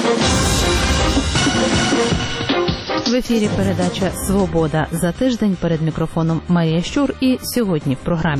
В ефірі передача «Свобода» за тиждень. Перед мікрофоном Марія Щур. І сьогодні в програмі.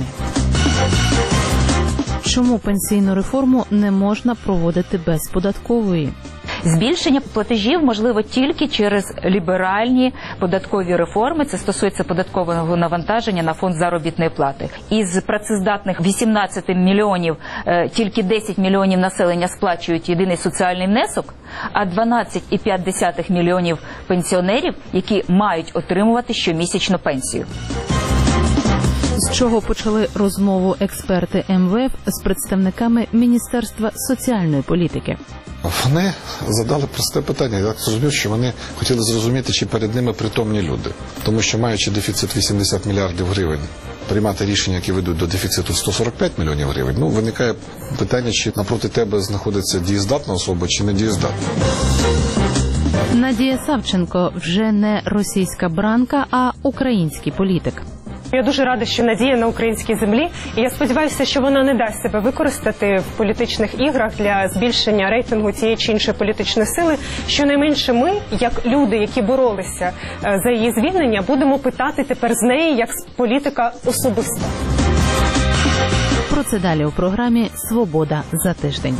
Чому пенсійну реформу не можна проводити без податкової? Збільшення платежів можливо тільки через ліберальні податкові реформи. Це стосується податкового навантаження на фонд заробітної плати. Із працездатних 18 мільйонів тільки 10 мільйонів населення сплачують єдиний соціальний внесок, а 12,5 мільйонів пенсіонерів, які мають отримувати щомісячну пенсію. З чого почали розмову експерти МВФ з представниками Міністерства соціальної політики? Вони задали просте питання. Я зрозумів, що вони хотіли зрозуміти, чи перед ними притомні люди. Тому що, маючи дефіцит 80 мільярдів гривень, приймати рішення, які ведуть до дефіциту 145 мільйонів гривень, виникає питання, чи напроти тебе знаходиться дієздатна особа, чи не дієздатна. Надія Савченко вже не російська бранка, а український політик. Я дуже рада, що Надія на українській землі, і я сподіваюся, що вона не дасть себе використати в політичних іграх для збільшення рейтингу цієї чи іншої політичної сили. Щонайменше ми, як люди, які боролися за її звільнення, будемо питати тепер з неї, як з політика особисто. Про це далі у програмі «Свобода за тиждень».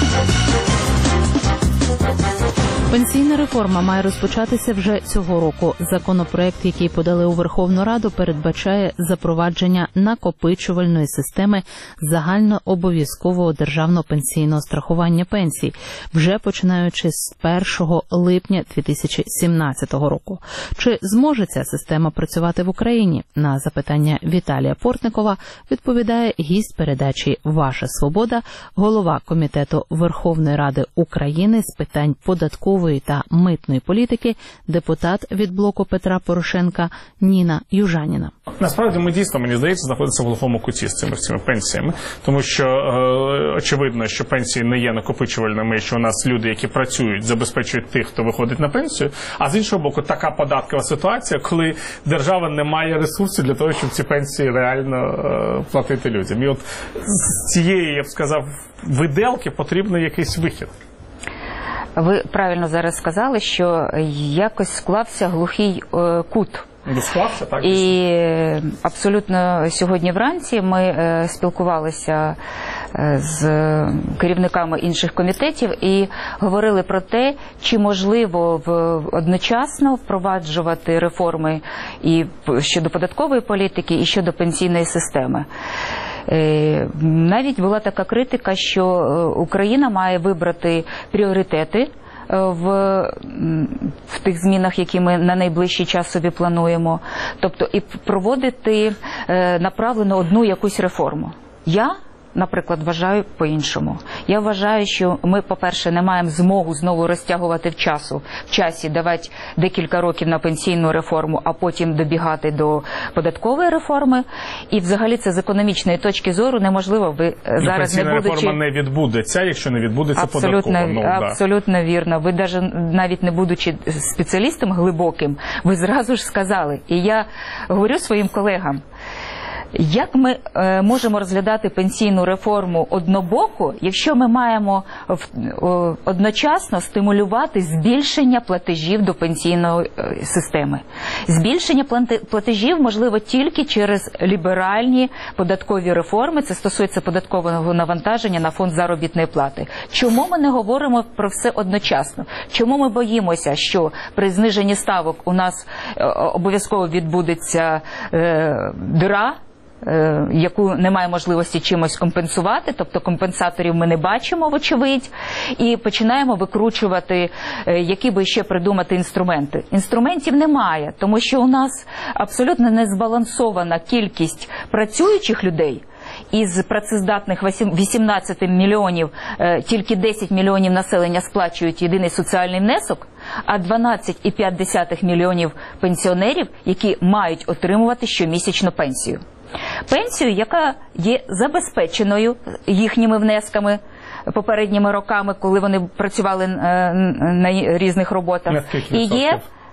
Пенсійна реформа має розпочатися вже цього року. Законопроект, який подали у Верховну Раду, передбачає запровадження накопичувальної системи загальнообов'язкового державного пенсійного страхування пенсій, вже починаючи з 1 липня 2017 року. Чи зможе ця система працювати в Україні? На запитання Віталія Портникова відповідає гість передачі «Ваша свобода», голова Комітету Верховної Ради України з питань податкової та митної політики, депутат від блоку Петра Порошенка Ніна Южаніна. Насправді ми дійсно, мені здається, знаходимося в глухому куті з цими пенсіями, тому що очевидно, що пенсії не є накопичувальними, що у нас люди, які працюють, забезпечують тих, хто виходить на пенсію, а з іншого боку, така податкова ситуація, коли держава не має ресурсів для того, щоб ці пенсії реально платити людям. І от з цієї, я б сказав, виделки потрібен якийсь вихід. Ви правильно зараз сказали, що якось склався глухий кут. Склався, так? І абсолютно сьогодні вранці ми спілкувалися з керівниками інших комітетів і говорили про те, чи можливо одночасно впроваджувати реформи і щодо податкової політики, і щодо пенсійної системи. Навіть була така критика, що Україна має вибрати пріоритети в тих змінах, які ми на найближчий час собі плануємо, тобто і проводити направлено одну якусь реформу. Я, наприклад, вважаю по-іншому. Я вважаю, що ми, по-перше, не маємо змогу знову розтягувати в часі, давати декілька років на пенсійну реформу, а потім добігати до податкової реформи. І взагалі це з економічної точки зору неможливо. Ви зараз не будучи... реформа не відбудеться, якщо не відбудеться податкова. Абсолютно вірно. Ви навіть не будучи спеціалістом глибоким, ви зразу ж сказали. І я говорю своїм колегам, як ми можемо розглядати пенсійну реформу однобоко, якщо ми маємо одночасно стимулювати збільшення платежів до пенсійної системи? Збільшення платежів можливо тільки через ліберальні податкові реформи. Це стосується податкового навантаження на фонд заробітної плати. Чому ми не говоримо про все одночасно? Чому ми боїмося, що при зниженні ставок у нас обов'язково відбудеться діра, яку немає можливості чимось компенсувати, тобто компенсаторів ми не бачимо, вочевидь, і починаємо викручувати, які би ще придумати інструменти. Інструментів немає, тому що у нас абсолютно незбалансована кількість працюючих людей. Із працездатних 18 мільйонів тільки 10 мільйонів населення сплачують єдиний соціальний внесок, а 12,5 мільйонів пенсіонерів, які мають отримувати щомісячну пенсію. Пенсію, яка є забезпеченою їхніми внесками попередніми роками, коли вони працювали на різних роботах, і є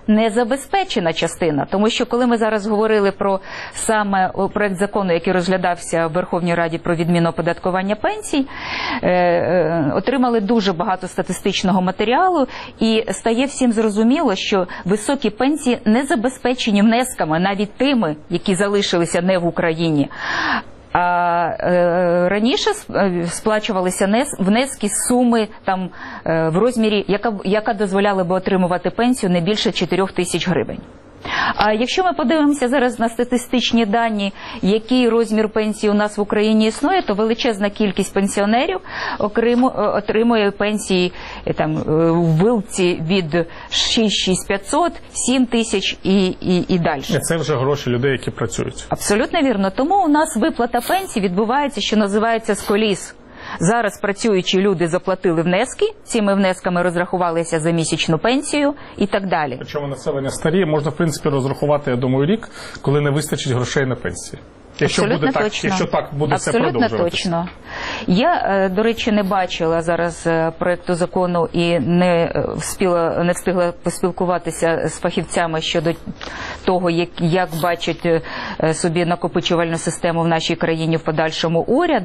незабезпечена частина. Тому що коли ми зараз говорили про саме проект закону, який розглядався в Верховній Раді про відміну оподаткування пенсій, отримали дуже багато статистичного матеріалу, і стає всім зрозуміло, що високі пенсії не забезпечені внесками, навіть тими, які залишилися не в Україні. А раніше сплачувалися внески з суми там, в розмірі, яка дозволяла би отримувати пенсію не більше 4 тисяч гривень. А якщо ми подивимося зараз на статистичні дані, який розмір пенсії у нас в Україні існує, то величезна кількість пенсіонерів отримує пенсії там, в вилці від 6500, 7 тисяч і далі. Це вже гроші людей, які працюють. Абсолютно вірно. Тому у нас виплата пенсій відбувається, що називається з коліс. Зараз працюючі люди заплатили внески, цими внесками розрахувалися за місячну пенсію і так далі. Причому населення старіє, можна, в принципі, розрахувати, я думаю, рік, коли не вистачить грошей на пенсії. Якщо буде так, якщо так буде це продовжуватися. Абсолютно точно. Я, до речі, не бачила зараз проекту закону і не встигла поспілкуватися з фахівцями щодо того, як бачать собі накопичувальну систему в нашій країні в подальшому уряд.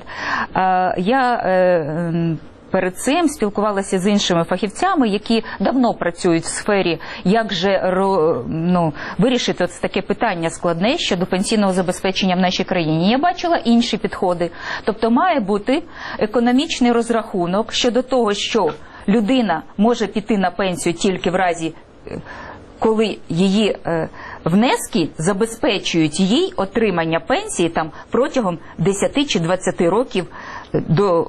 Перед цим спілкувалася з іншими фахівцями, які давно працюють в сфері, як же вирішити таке питання складне щодо пенсійного забезпечення в нашій країні. Я бачила інші підходи. Тобто має бути економічний розрахунок щодо того, що людина може піти на пенсію тільки в разі, коли її внески забезпечують їй отримання пенсії там, протягом 10 чи 20 років до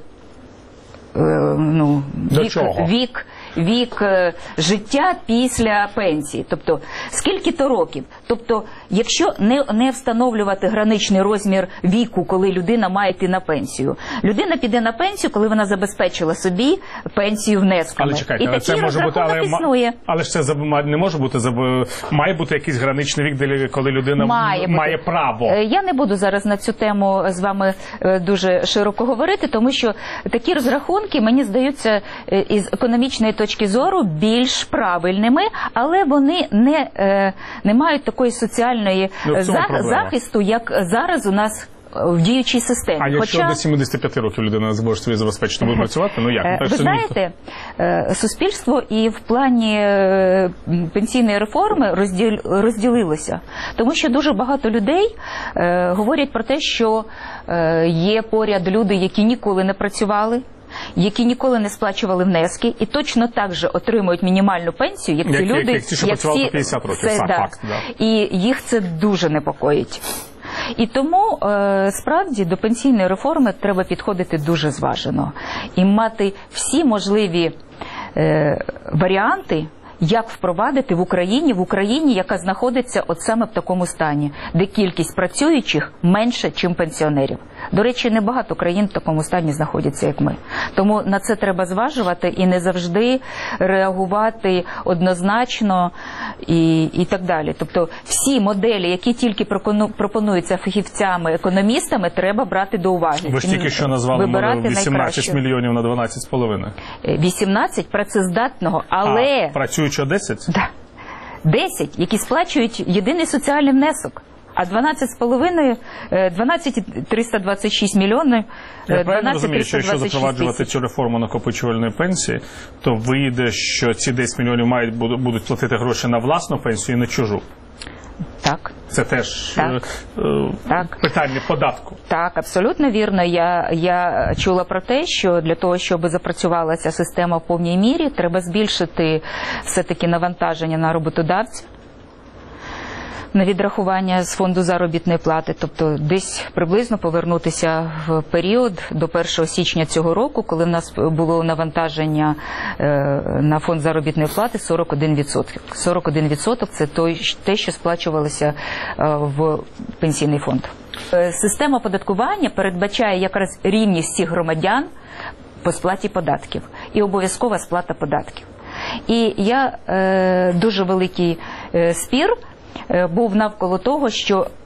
вік життя після пенсії. Тобто, скільки-то років. Тобто, якщо не встановлювати граничний розмір віку, коли людина має йти на пенсію. Людина піде на пенсію, коли вона забезпечила собі пенсію внесками. Але чекайте, і але це може бути, існує. Але ж це не може бути, має бути якийсь граничний вік, коли людина має право. Я не буду зараз на цю тему з вами дуже широко говорити, тому що такі розрахунки, мені здаються, із економічної точки зору більш правильними, але вони не мають такої соціальної захисту, як зараз у нас в діючій системі. А якщо до 75 років людина зможе собі забезпечити, буде працювати, як? Ви знаєте, суспільство і в плані пенсійної реформи розділилося. Тому що дуже багато людей говорять про те, що є поряд люди, які ніколи не працювали, які ніколи не сплачували внески і точно так же отримують мінімальну пенсію, як ці люди, як ті, що працювали по 50 років. І їх це дуже непокоїть. І тому, справді, до пенсійної реформи треба підходити дуже зважено і мати всі можливі варіанти, як впровадити в Україні, яка знаходиться от саме в такому стані, де кількість працюючих менше, ніж пенсіонерів. До речі, небагато країн в такому стані знаходяться, як ми. Тому на це треба зважувати і не завжди реагувати однозначно і так далі. Тобто всі моделі, які тільки пропонуються фахівцями, економістами, треба брати до уваги. Ви ж тільки що назвали 18 мільйонів на 12,5. 18 працездатного, але... Працюючи 10? Так. 10, які сплачують єдиний соціальний внесок. А 12,326 мільйонів, 12,326. Я правильно розумію, що якщо запроваджувати цю реформу накопичувальної пенсії, то вийде, що ці 10 мільйонів будуть платити гроші на власну пенсію і на чужу? Так. Це теж питання податку. Так, абсолютно вірно. Я чула про те, що для того, щоб запрацювала ця система в повній мірі, треба збільшити все-таки навантаження на роботодавців, на відрахування з фонду заробітної плати, тобто десь приблизно повернутися в період до 1 січня цього року, коли в нас було навантаження на фонд заробітної плати 41%. 41% – це те, що сплачувалося в пенсійний фонд. Система оподаткування передбачає якраз рівність всіх громадян по сплаті податків і обов'язкова сплата податків. І дуже великий спір був навколо того, що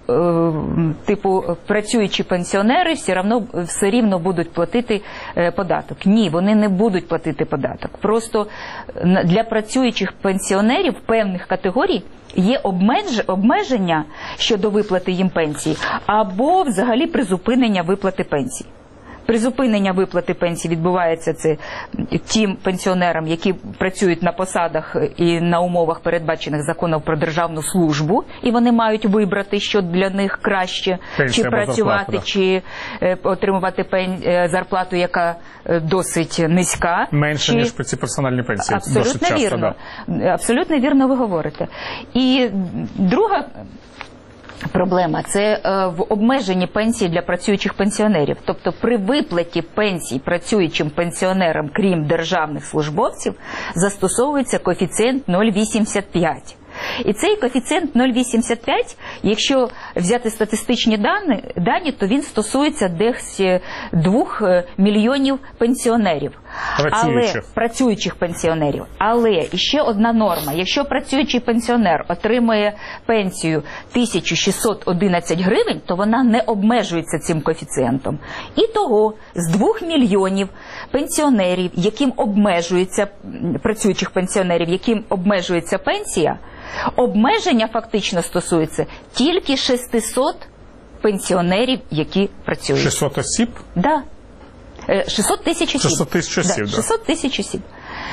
працюючі пенсіонери все рівно будуть платити податок. Ні, вони не будуть платити податок. Просто для працюючих пенсіонерів певних категорій є обмеження щодо виплати їм пенсії або взагалі призупинення виплати пенсій. Призупинення виплати пенсій відбувається це тим пенсіонерам, які працюють на посадах і на умовах, передбачених законом про державну службу, і вони мають вибрати, що для них краще, пенсія чи працювати, чи отримувати зарплату, яка досить низька. Менше, ніж ці персональні пенсії. Абсолютно вірно. Абсолютно вірно ви говорите. І друга проблема – це в обмеженні пенсій для працюючих пенсіонерів. Тобто при виплаті пенсій працюючим пенсіонерам, крім державних службовців, застосовується коефіцієнт 0,85. І цей коефіцієнт 0,85, якщо взяти статистичні дані, то він стосується десь 2 мільйонів пенсіонерів. Працюючих пенсіонерів. Але іще одна норма. Якщо працюючий пенсіонер отримує пенсію 1611 гривень, то вона не обмежується цим коефіцієнтом. І того з 2 мільйонів пенсіонерів, яким обмежується, працюючих пенсіонерів, яким обмежується пенсія, обмеження фактично стосується тільки 600 пенсіонерів, які працюють. 600 осіб? Так. 600 тисяч осіб. 600 тисяч осіб, да. 600 тисяч осіб.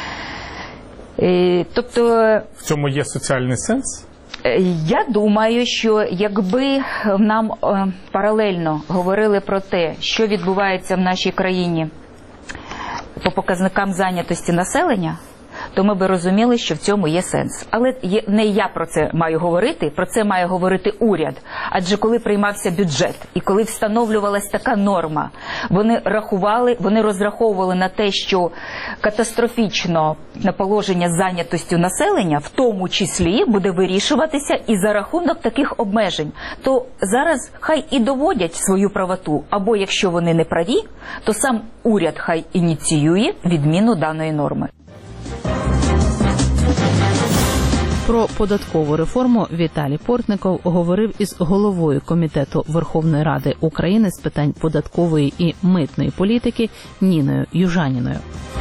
Тобто... В цьому є соціальний сенс? Я думаю, що якби нам паралельно говорили про те, що відбувається в нашій країні по показникам зайнятості населення, то ми би розуміли, що в цьому є сенс. Але не я про це маю говорити, про це має говорити уряд. Адже коли приймався бюджет і коли встановлювалась така норма, вони розраховували на те, що катастрофічно положення з зайнятостю населення, в тому числі, буде вирішуватися і за рахунок таких обмежень. То зараз хай і доводять свою правоту, або якщо вони не праві, то сам уряд хай ініціює відміну даної норми. Про податкову реформу Віталій Портников говорив із головою Комітету Верховної Ради України з питань податкової і митної політики Ніною Южаніною.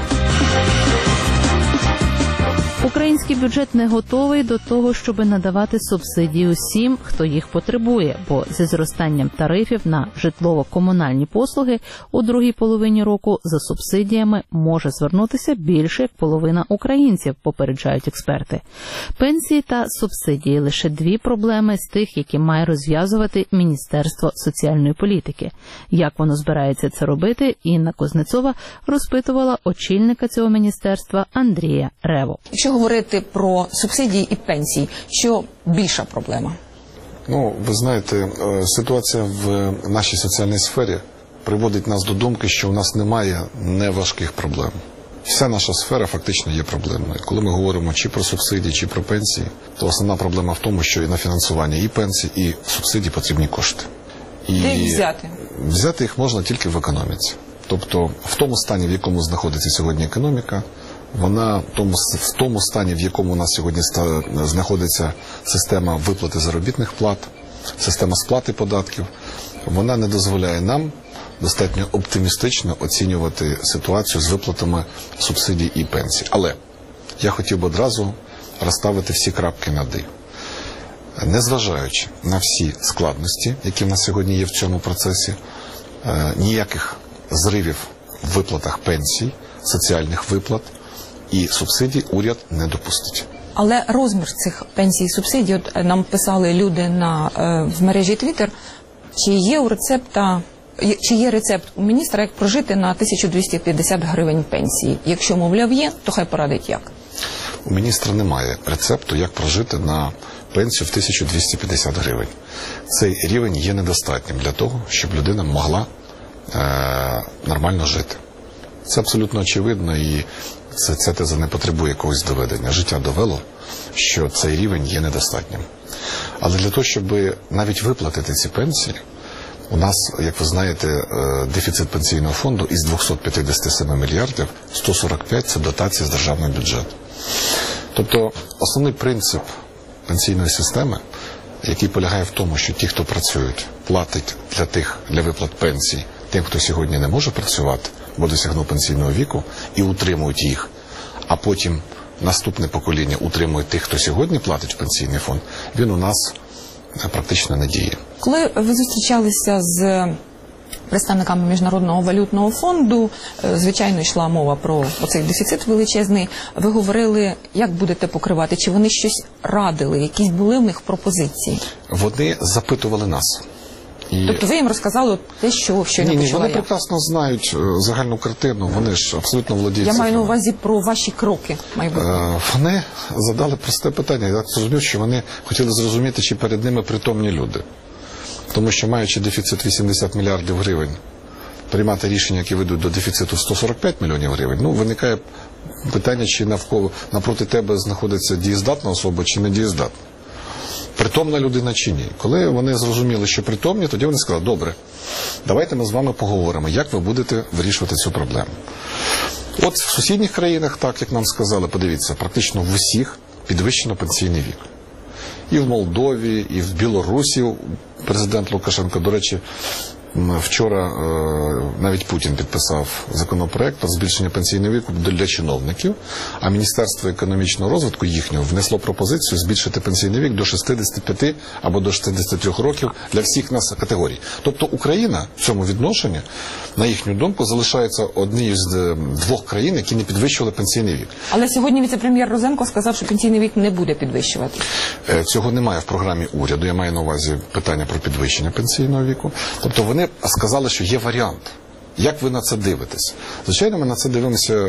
Український бюджет не готовий до того, щоб надавати субсидії усім, хто їх потребує, бо зі зростанням тарифів на житлово-комунальні послуги у другій половині року за субсидіями може звернутися більше як половина українців, попереджають експерти. Пенсії та субсидії – лише 2 проблеми з тих, які має розв'язувати Міністерство соціальної політики. Як воно збирається це робити, Інна Кузнецова розпитувала очільника цього міністерства Андрія Реву. Якщо говорити про субсидії і пенсії, що більша проблема? Ви знаєте, ситуація в нашій соціальній сфері приводить нас до думки, що у нас немає неважких проблем. Вся наша сфера фактично є проблемною. Коли ми говоримо чи про субсидії, чи про пенсії, то основна проблема в тому, що і на фінансування і пенсій, і субсидій потрібні кошти. Де їх взяти? Взяти їх можна тільки в економіці. Тобто в тому стані, в якому знаходиться сьогодні економіка, вона в тому стані, в якому у нас сьогодні знаходиться система виплати заробітних плат, система сплати податків, вона не дозволяє нам достатньо оптимістично оцінювати ситуацію з виплатами субсидій і пенсій. Але я хотів би одразу розставити всі крапки над «і». Незважаючи на всі складності, які в нас сьогодні є в цьому процесі, ніяких зривів в виплатах пенсій, соціальних виплат і субсидій уряд не допустить. Але розмір цих пенсій і субсидій, от нам писали люди в мережі Twitter, чи є рецепт у міністра, як прожити на 1250 гривень пенсії? Якщо, мовляв, є, то хай порадить як. У міністра немає рецепту, як прожити на пенсію в 1250 гривень. Цей рівень є недостатнім для того, щоб людина могла нормально жити. Це абсолютно очевидно, і ця теза не потребує якогось доведення. Життя довело, що цей рівень є недостатнім. Але для того, щоб навіть виплатити ці пенсії, у нас, як ви знаєте, дефіцит пенсійного фонду із 257 мільярдів, 145 – це дотації з державного бюджету. Тобто основний принцип пенсійної системи, який полягає в тому, що ті, хто працюють, платять для виплат пенсій тим, хто сьогодні не може працювати, бо досягнув пенсійного віку, і утримують їх, а потім наступне покоління утримує тих, хто сьогодні платить в пенсійний фонд, він у нас практично не діє. Коли ви зустрічалися з представниками Міжнародного валютного фонду, звичайно, йшла мова про оцей дефіцит величезний. Ви говорили, як будете покривати? Чи вони щось радили? Якісь були в них пропозиції? Вони запитували нас. Тобто ви їм розказали те, що щойно почула я? Вони прекрасно знають загальну картину, вони ж абсолютно володіють. Я маю на увазі про ваші кроки майбутнього. Вони задали просте питання. Я зрозумів, що вони хотіли зрозуміти, чи перед ними притомні люди. Тому що, маючи дефіцит 80 мільярдів гривень, приймати рішення, які ведуть до дефіциту 145 мільйонів гривень, виникає питання, чи напроти тебе знаходиться дієздатна особа, чи не дієздатна. Притомна людина чи ні. Коли вони зрозуміли, що притомні, тоді вони сказали, добре, давайте ми з вами поговоримо, як ви будете вирішувати цю проблему. От в сусідніх країнах, так як нам сказали, подивіться, практично в усіх підвищено пенсійний вік. І в Молдові, і в Білорусі президент Лукашенко, до речі, вчора навіть Путін підписав законопроект про збільшення пенсійного віку для чиновників, а Міністерство економічного розвитку їхнього внесло пропозицію збільшити пенсійний вік до 65 або до 63 років для всіх нас категорій. Тобто Україна в цьому відношенні, на їхню думку, залишається однією з двох країн, які не підвищували пенсійний вік. Але сьогодні віце-прем'єр Розенко сказав, що пенсійний вік не буде підвищувати. Цього немає в програмі уряду, я маю на увазі питання про підвищення пенсійного віку. Тобто вони сказали, що є варіант. Як ви на це дивитесь? Звичайно, ми на це дивимося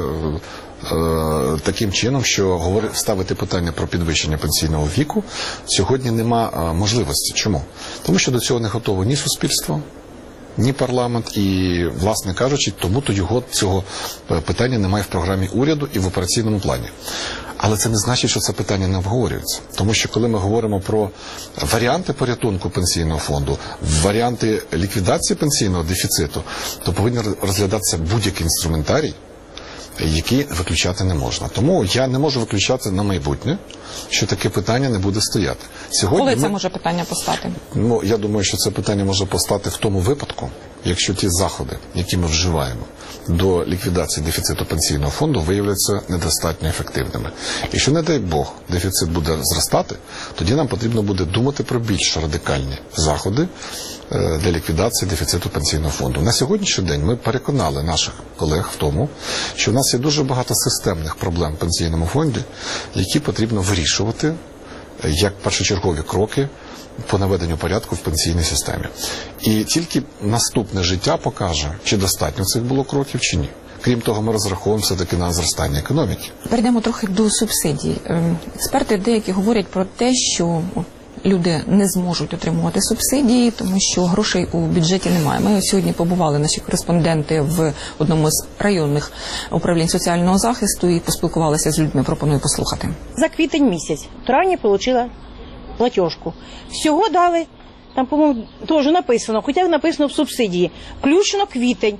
таким чином, що ставити питання про підвищення пенсійного віку сьогодні нема можливості. Чому? Тому що до цього не готово ні суспільство, ні парламент і, власне кажучи, тому-то цього питання немає в програмі уряду і в операційному плані. Але це не значить, що це питання не обговорюється. Тому що коли ми говоримо про варіанти порятунку пенсійного фонду, варіанти ліквідації пенсійного дефіциту, то повинен розглядатися будь-який інструментарій, який виключати не можна. Тому я не можу виключати на майбутнє, що таке питання не буде стояти. Коли це може питання постати? Я думаю, що це питання може постати в тому випадку, якщо ті заходи, які ми вживаємо до ліквідації дефіциту пенсійного фонду, виявляться недостатньо ефективними. І що, не дай Бог, дефіцит буде зростати, тоді нам потрібно буде думати про більш радикальні заходи для ліквідації дефіциту пенсійного фонду. На сьогоднішній день ми переконали наших колег в тому, що в нас є дуже багато системних проблем в пенсійному фонді, які потрібно вирішувати як першочергові кроки по наведенню порядку в пенсійній системі. І тільки наступне життя покаже, чи достатньо цих було кроків, чи ні. Крім того, ми розраховуємо все-таки на зростання економіки. Перейдемо трохи до субсидій. Експерти деякі говорять про те, що люди не зможуть отримувати субсидії, тому що грошей у бюджеті немає. Ми сьогодні побували, наші кореспонденти, в одному з районних управлінь соціального захисту і поспілкувалися з людьми. Пропоную послухати. За квітень місяць. В травні отримала платіжку. Всього дали, там, по-моєму, теж написано, хоча написано в субсидії, включно квітень,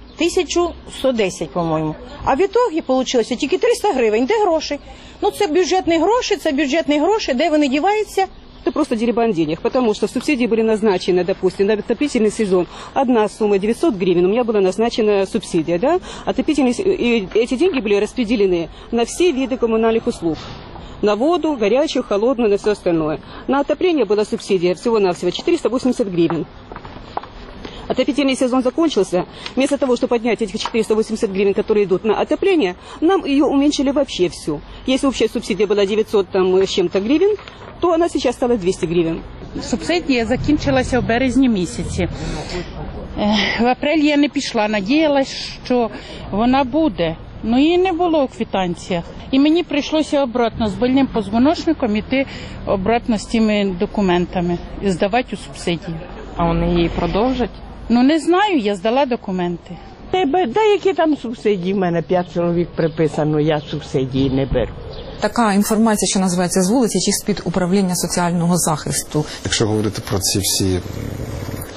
1110, по-моєму. А в ітогі вийшло тільки 300 гривень. Де гроші? Це бюджетні гроші, де вони діваються? Это просто дерибан денег, потому что субсидии были назначены, допустим, на отопительный сезон. Одна сумма 900 гривен, у меня была назначена субсидия, да? И эти деньги были распределены на все виды коммунальных услуг. На воду, горячую, холодную, на все остальное. На отопление была субсидия всего-навсего 480 гривен. Отопительный сезон закончился. Вместо того, чтобы поднять этих 480 гривен, которые идут на отопление, нам ее уменьшили вообще всю. Если общая субсидия была 900 с чем-то гривен, то она сейчас стала 200 гривен. Субсидія закінчилася в березні місяці. В апрелі я не пішла, надіялась, що вона буде. Ну, її не було у квитанціях. І мені прийшлося обратно з больним позвоночником іти обратно з тими документами і здавати у субсидію. А вони її продовжать? Ну, не знаю, я здала документи. Деякі там субсидії, в мене 5 чоловік приписано, я субсидії не беру. Така інформація, що називається з вулиці, чи з-під управління соціального захисту. Якщо говорити про ці всі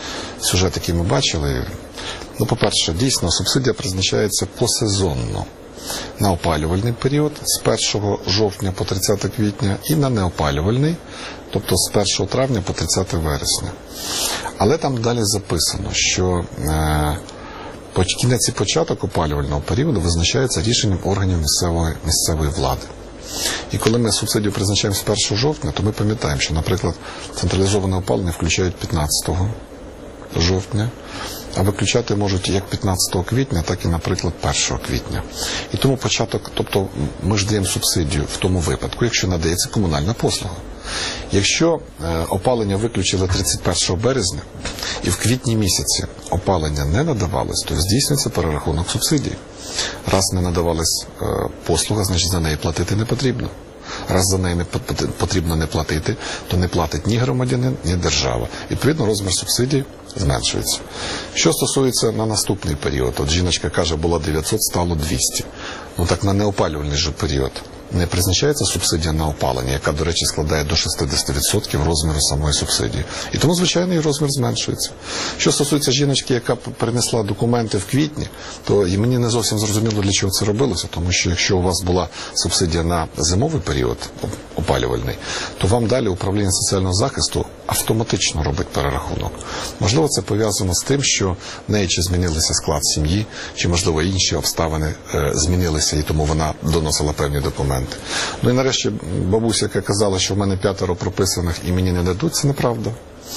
сюжети, які ми бачили, по-перше, дійсно, субсидія призначається посезонно. на опалювальний період з 1 жовтня по 30 квітня і на неопалювальний, тобто з 1 травня по 30 вересня. Але там далі записано, що кінець і початок опалювального періоду визначається рішенням органів місцевої влади. І коли ми субсидію призначаємо з 1 жовтня, то ми пам'ятаємо, що, наприклад, централізоване опалення включають 15 жовтня, а виключати можуть як 15 квітня, так і, наприклад, 1 квітня. І тому початок, тобто ми ж даємо субсидію в тому випадку, якщо надається комунальна послуга. Якщо опалення виключили 31 березня і в квітні місяці опалення не надавалось, то здійснюється перерахунок субсидій. Раз не надавалась послуга, значить за неї платити не потрібно. Раз за неї потрібно не платити, то не платить ні громадянин, ні держава. Відповідно, розмір субсидій зменшується. Що стосується на наступний період, от жіночка каже, було 900, стало 200. Ну так на неопалювальний же період не призначається субсидія на опалення, яка, до речі, складає до 60% розміру самої субсидії. І тому, звичайно, її розмір зменшується. Що стосується жіночки, яка принесла документи в квітні, то і мені не зовсім зрозуміло, для чого це робилося, тому що якщо у вас була субсидія на зимовий період опалювальний, то вам далі управління соціального захисту автоматично робить перерахунок. Можливо, це пов'язано з тим, що в неї чи змінився склад сім'ї, чи, можливо, інші обставини змінилися, і тому вона доносила певні документи. Ну і нарешті бабуся, яка казала, що в мене 5 прописаних і мені не дадуть, це неправда.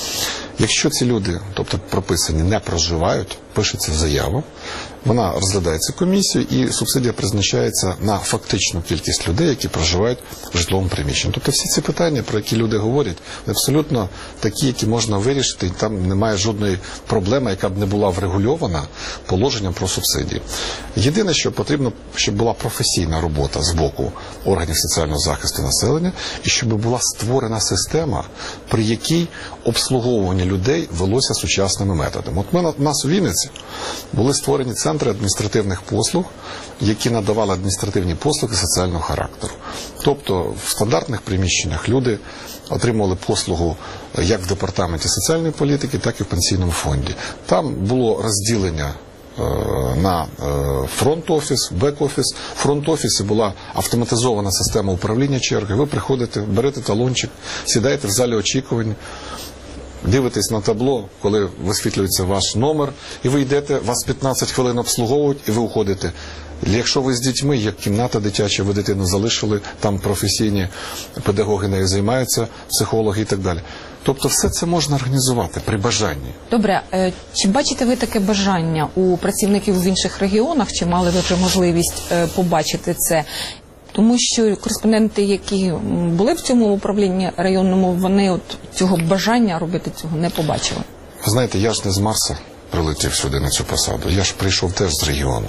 Якщо ці люди, тобто прописані, не проживають, пишеться заяву, вона розглядається комісією і субсидія призначається на фактичну кількість людей, які проживають в житловому приміщенні. Тобто всі ці питання, про які люди говорять, абсолютно такі, які можна вирішити, і там немає жодної проблеми, яка б не була врегульована положенням про субсидії. Єдине, що потрібно, щоб була професійна робота з боку органів соціального захисту населення і щоб була створена система, при якій обслуговування людей велося сучасними методами. От у нас у Вінниці були створені центри адміністративних послуг, які надавали адміністративні послуги соціального характеру. Тобто в стандартних приміщеннях люди отримували послугу як в департаменті соціальної політики, так і в пенсійному фонді. Там було розділення на фронт-офіс, бек-офіс. В фронт-офісі була автоматизована система управління черги. Ви приходите, берете талончик, сідаєте в залі очікування, дивитесь на табло, коли висвітлюється ваш номер, і ви йдете, вас 15 хвилин обслуговують, і ви уходите. Якщо ви з дітьми, як кімната дитяча, ви дитину залишили, там професійні педагоги нею займаються, психологи і так далі. Тобто все це можна організувати при бажанні. Добре, чи бачите ви таке бажання у працівників в інших регіонах, чи мали ви вже можливість побачити це? Тому що кореспонденти, які були в цьому управлінні районному, вони от цього бажання робити цього не побачили. Ви знаєте, я ж не з Марса прилетів сюди на цю посаду. Я ж прийшов теж з регіону.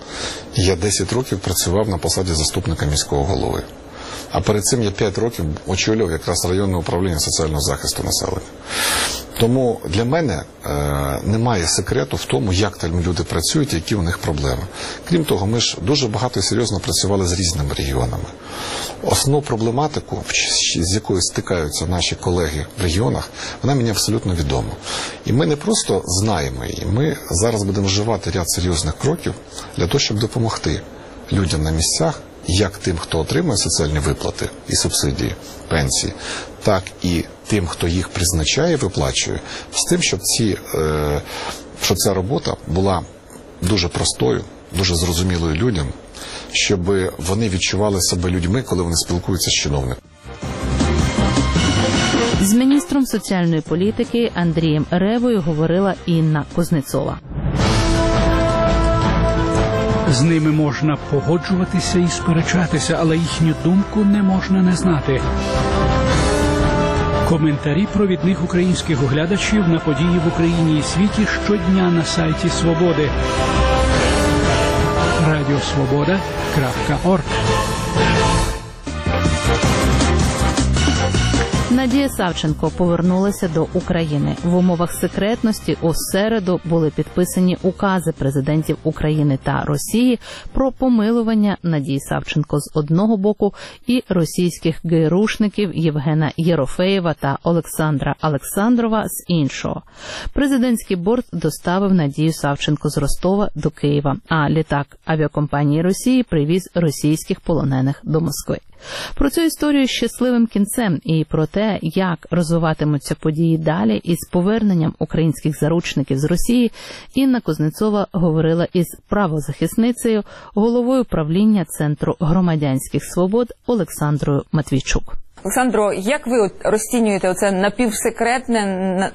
Я 10 років працював на посаді заступника міського голови. А перед цим я 5 років очолював якраз районне управління соціального захисту населення. Тому для мене немає секрету в тому, як там люди працюють і які у них проблеми. Крім того, ми ж дуже багато і серйозно працювали з різними регіонами. Основну проблематику, з якою стикаються наші колеги в регіонах, вона мені абсолютно відома. І ми не просто знаємо її, ми зараз будемо вживати ряд серйозних кроків для того, щоб допомогти людям на місцях, як тим, хто отримує соціальні виплати і субсидії, пенсії, так і тим, хто їх призначає і виплачує, з тим, щоб ця робота була дуже простою, дуже зрозумілою людям, щоб вони відчували себе людьми, коли вони спілкуються з чиновником. З міністром соціальної політики Андрієм Ревою говорила Інна Кузнецова. З ними можна погоджуватися і сперечатися, але їхню думку не можна не знати. Коментарі провідних українських оглядачів на події в Україні і світі щодня на сайті Свободи. Радіосвобода.орг. Надія Савченко повернулася до України. В умовах секретності у середу були підписані укази президентів України та Росії про помилування Надії Савченко з одного боку і російських ГРУшників Євгена Єрофеєва та Олександра Олександрова з іншого. Президентський борт доставив Надію Савченко з Ростова до Києва, а літак авіакомпанії Росії привіз російських полонених до Москви. Про цю історію з щасливим кінцем і про те, як розвиватимуться події далі із поверненням українських заручників з Росії, Інна Кузнецова говорила із правозахисницею, головою правління Центру громадянських свобод Олександрою Матвійчук. Олександро, як ви розцінюєте оце напівсекретне,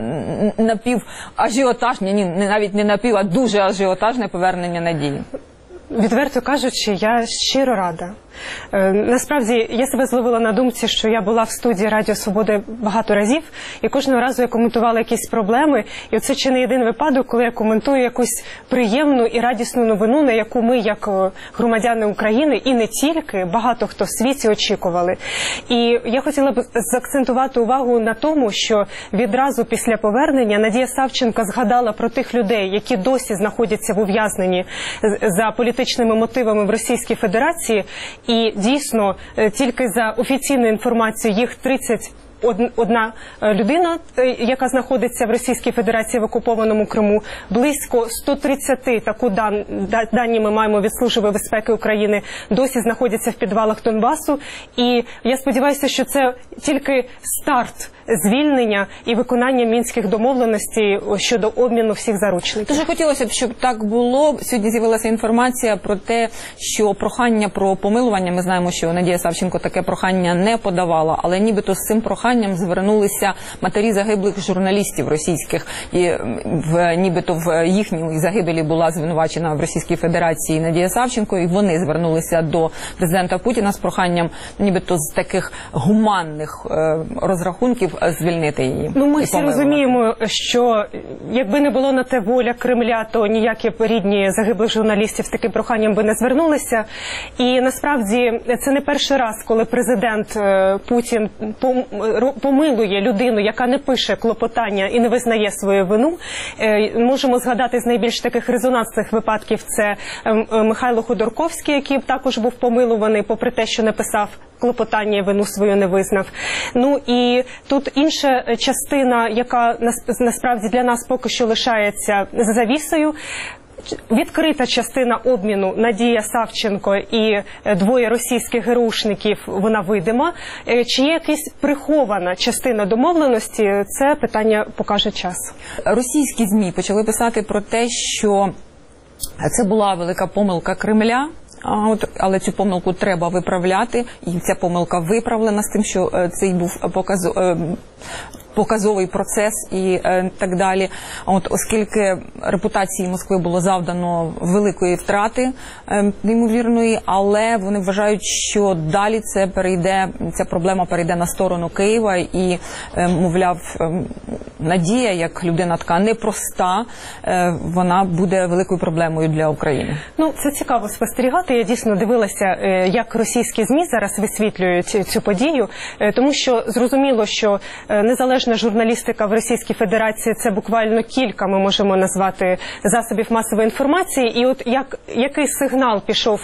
напіважіотажне, навіть не напів, а дуже ажіотажне повернення Надії? Відверто кажучи, я щиро рада. Насправді, я себе зловила на думці, що я була в студії Радіо Свободи багато разів, і кожного разу я коментувала якісь проблеми. І оце чи не єдиний випадок, коли я коментую якусь приємну і радісну новину, на яку ми, як громадяни України, і не тільки, багато хто в світі очікували. І я хотіла б заакцентувати увагу на тому, що відразу після повернення Надія Савченко згадала про тих людей, які досі знаходяться в ув'язненні за політичними мотивами в Російській Федерації. І дійсно, тільки за офіційною інформацією, їх 31 людина, яка знаходиться в Російській Федерації в окупованому Криму, близько 130, таку дані ми маємо від Служби безпеки України, досі знаходяться в підвалах Донбасу. І я сподіваюся, що це тільки старт звільнення і виконання мінських домовленостей щодо обміну всіх заручників. Дуже хотілося б, щоб так було. Сьогодні з'явилася інформація про те, що прохання про помилування, ми знаємо, що Надія Савченко таке прохання не подавала, але нібито з цим проханням звернулися матері загиблих журналістів російських, і нібито в їхній загибелі була звинувачена в Російській Федерації Надія Савченко, і вони звернулися до президента Путіна з проханням нібито з таких гуманних розрахунків звільнити її. Ми всі розуміємо, що якби не було на те воля Кремля, то ніякі рідні загиблих журналістів з таким проханням би не звернулися. І насправді це не перший раз, коли президент Путін помилує людину, яка не пише клопотання і не визнає свою вину. Можемо згадати з найбільш таких резонансних випадків, це Михайло Ходорковський, який також був помилуваний, попри те, що не писав клопотання і вину свою не визнав. Ну і тут інша частина, яка насправді для нас поки що лишається за завісою. Відкрита частина обміну Надія Савченко і двоє російських ГРУшників, вона видима. Чи є якась прихована частина домовленості, це питання покаже час. Російські ЗМІ почали писати про те, що це була велика помилка Кремля, але цю помилку треба виправляти, і ця помилка виправлена з тим, що цей був показовий процес і так далі. Оскільки репутації Москви було завдано великої втрати, неймовірної, але вони вважають, що далі ця проблема перейде на сторону Києва і, мовляв, Надія, як людина така непроста, вона буде великою проблемою для України. Це цікаво спостерігати. Я дійсно дивилася, як російські ЗМІ зараз висвітлюють цю подію, тому що зрозуміло, що незалежна журналістика в Російській Федерації – це буквально кілька, ми можемо назвати, засобів масової інформації. І от який сигнал пішов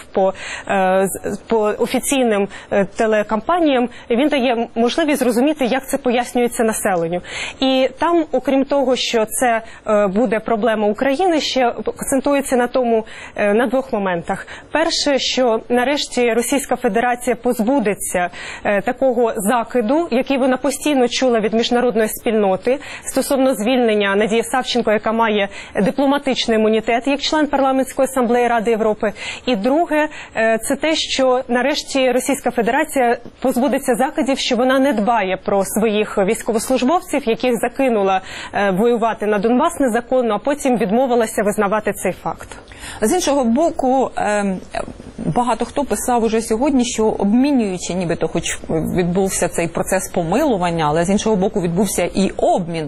по офіційним телекампаніям, він дає можливість зрозуміти, як це пояснюється населенню. І там, окрім того, що це буде проблема України, ще акцентується на двох моментах. Перше, що нарешті Російська Федерація позбудеться такого закиду, який вона постійно чула від міжнародної спільноти стосовно звільнення Надії Савченко, яка має дипломатичний імунітет як член Парламентської асамблеї Ради Європи. І друге, це те, що нарешті Російська Федерація позбудеться закидів, що вона не дбає про своїх військовослужбовців, яких закинула воювати на Донбас незаконно, а потім відмовилася визнавати цей факт. З іншого боку, багато хто писав уже сьогодні, що обмінюючи, нібито, хоч відбувся цей процес помилування, але з іншого боку відбувся і обмін.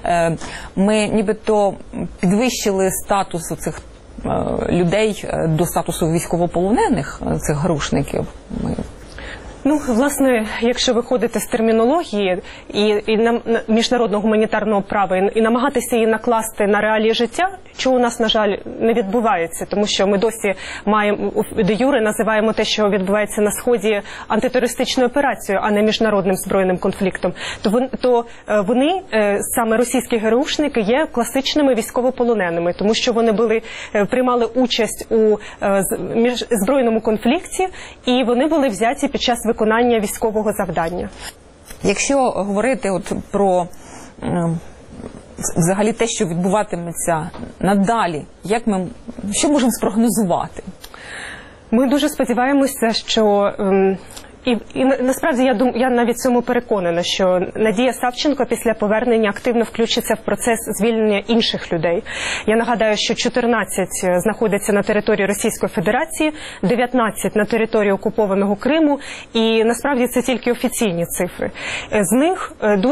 Ми нібито підвищили статус цих людей до статусу військовополонених, цих грушників. Ну, власне, якщо виходити з термінології і на міжнародного гуманітарного права і намагатися її накласти на реалії життя, чого у нас, на жаль, не відбувається, тому що ми досі маємо, де юре називаємо те, що відбувається на Сході, антитерористичною операцією, а не міжнародним збройним конфліктом, то вони, саме російські ГРУшники, є класичними військовополоненими, тому що вони приймали участь у збройному конфлікті, і вони були взяті під час виконання військового завдання. Якщо говорити про взагалі те, що відбуватиметься надалі, що можемо спрогнозувати? Ми дуже сподіваємося, що і насправді я навіть цьому переконана, що Надія Савченко після повернення активно включиться в процес звільнення інших людей. Я нагадаю, що 14 знаходяться на території Російської Федерації, 19 на території окупованого Криму, і насправді це тільки офіційні цифри. З них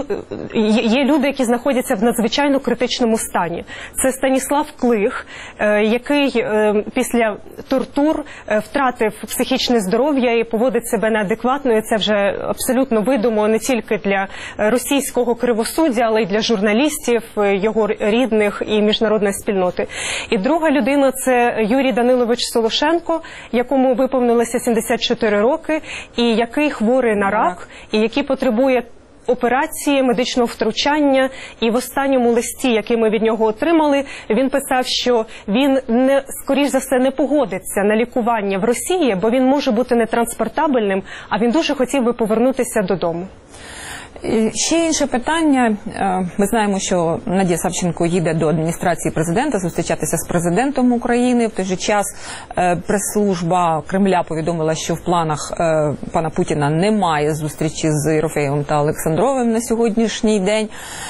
є люди, які знаходяться в надзвичайно критичному стані. Це Станіслав Клих, який після тортур втратив психічне здоров'я і поводить себе неадекватно. І це вже абсолютно видимо не тільки для російського кривосуддя, але й для журналістів, його рідних і міжнародної спільноти. І друга людина – це Юрій Данилович Солошенко, якому виповнилося 74 роки, і який хворий на рак, і який потребує операції, медичного втручання. І в останньому листі, який ми від нього отримали, він писав, що він, скоріш за все, не погодиться на лікування в Росії, бо він може бути нетранспортабельним, а він дуже хотів би повернутися додому. Ще інше питання. Ми знаємо, що Надія Савченко їде до адміністрації президента зустрічатися з президентом України. В той же час прес-служба Кремля повідомила, що в планах пана Путіна немає зустрічі з Єрофеєвим та Олександровим на сьогоднішній день.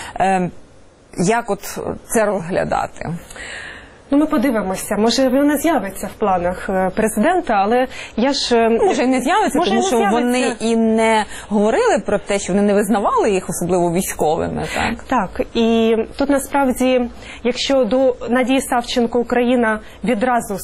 Як це розглядати? Ну, ми подивимося. Може, вона з'явиться в планах президента, але я ж... Може, і не з'явиться, тому що вони і не говорили про те, що вони не визнавали їх, особливо військовими, так? Так, і тут насправді, якщо до Надії Савченко Україна відразу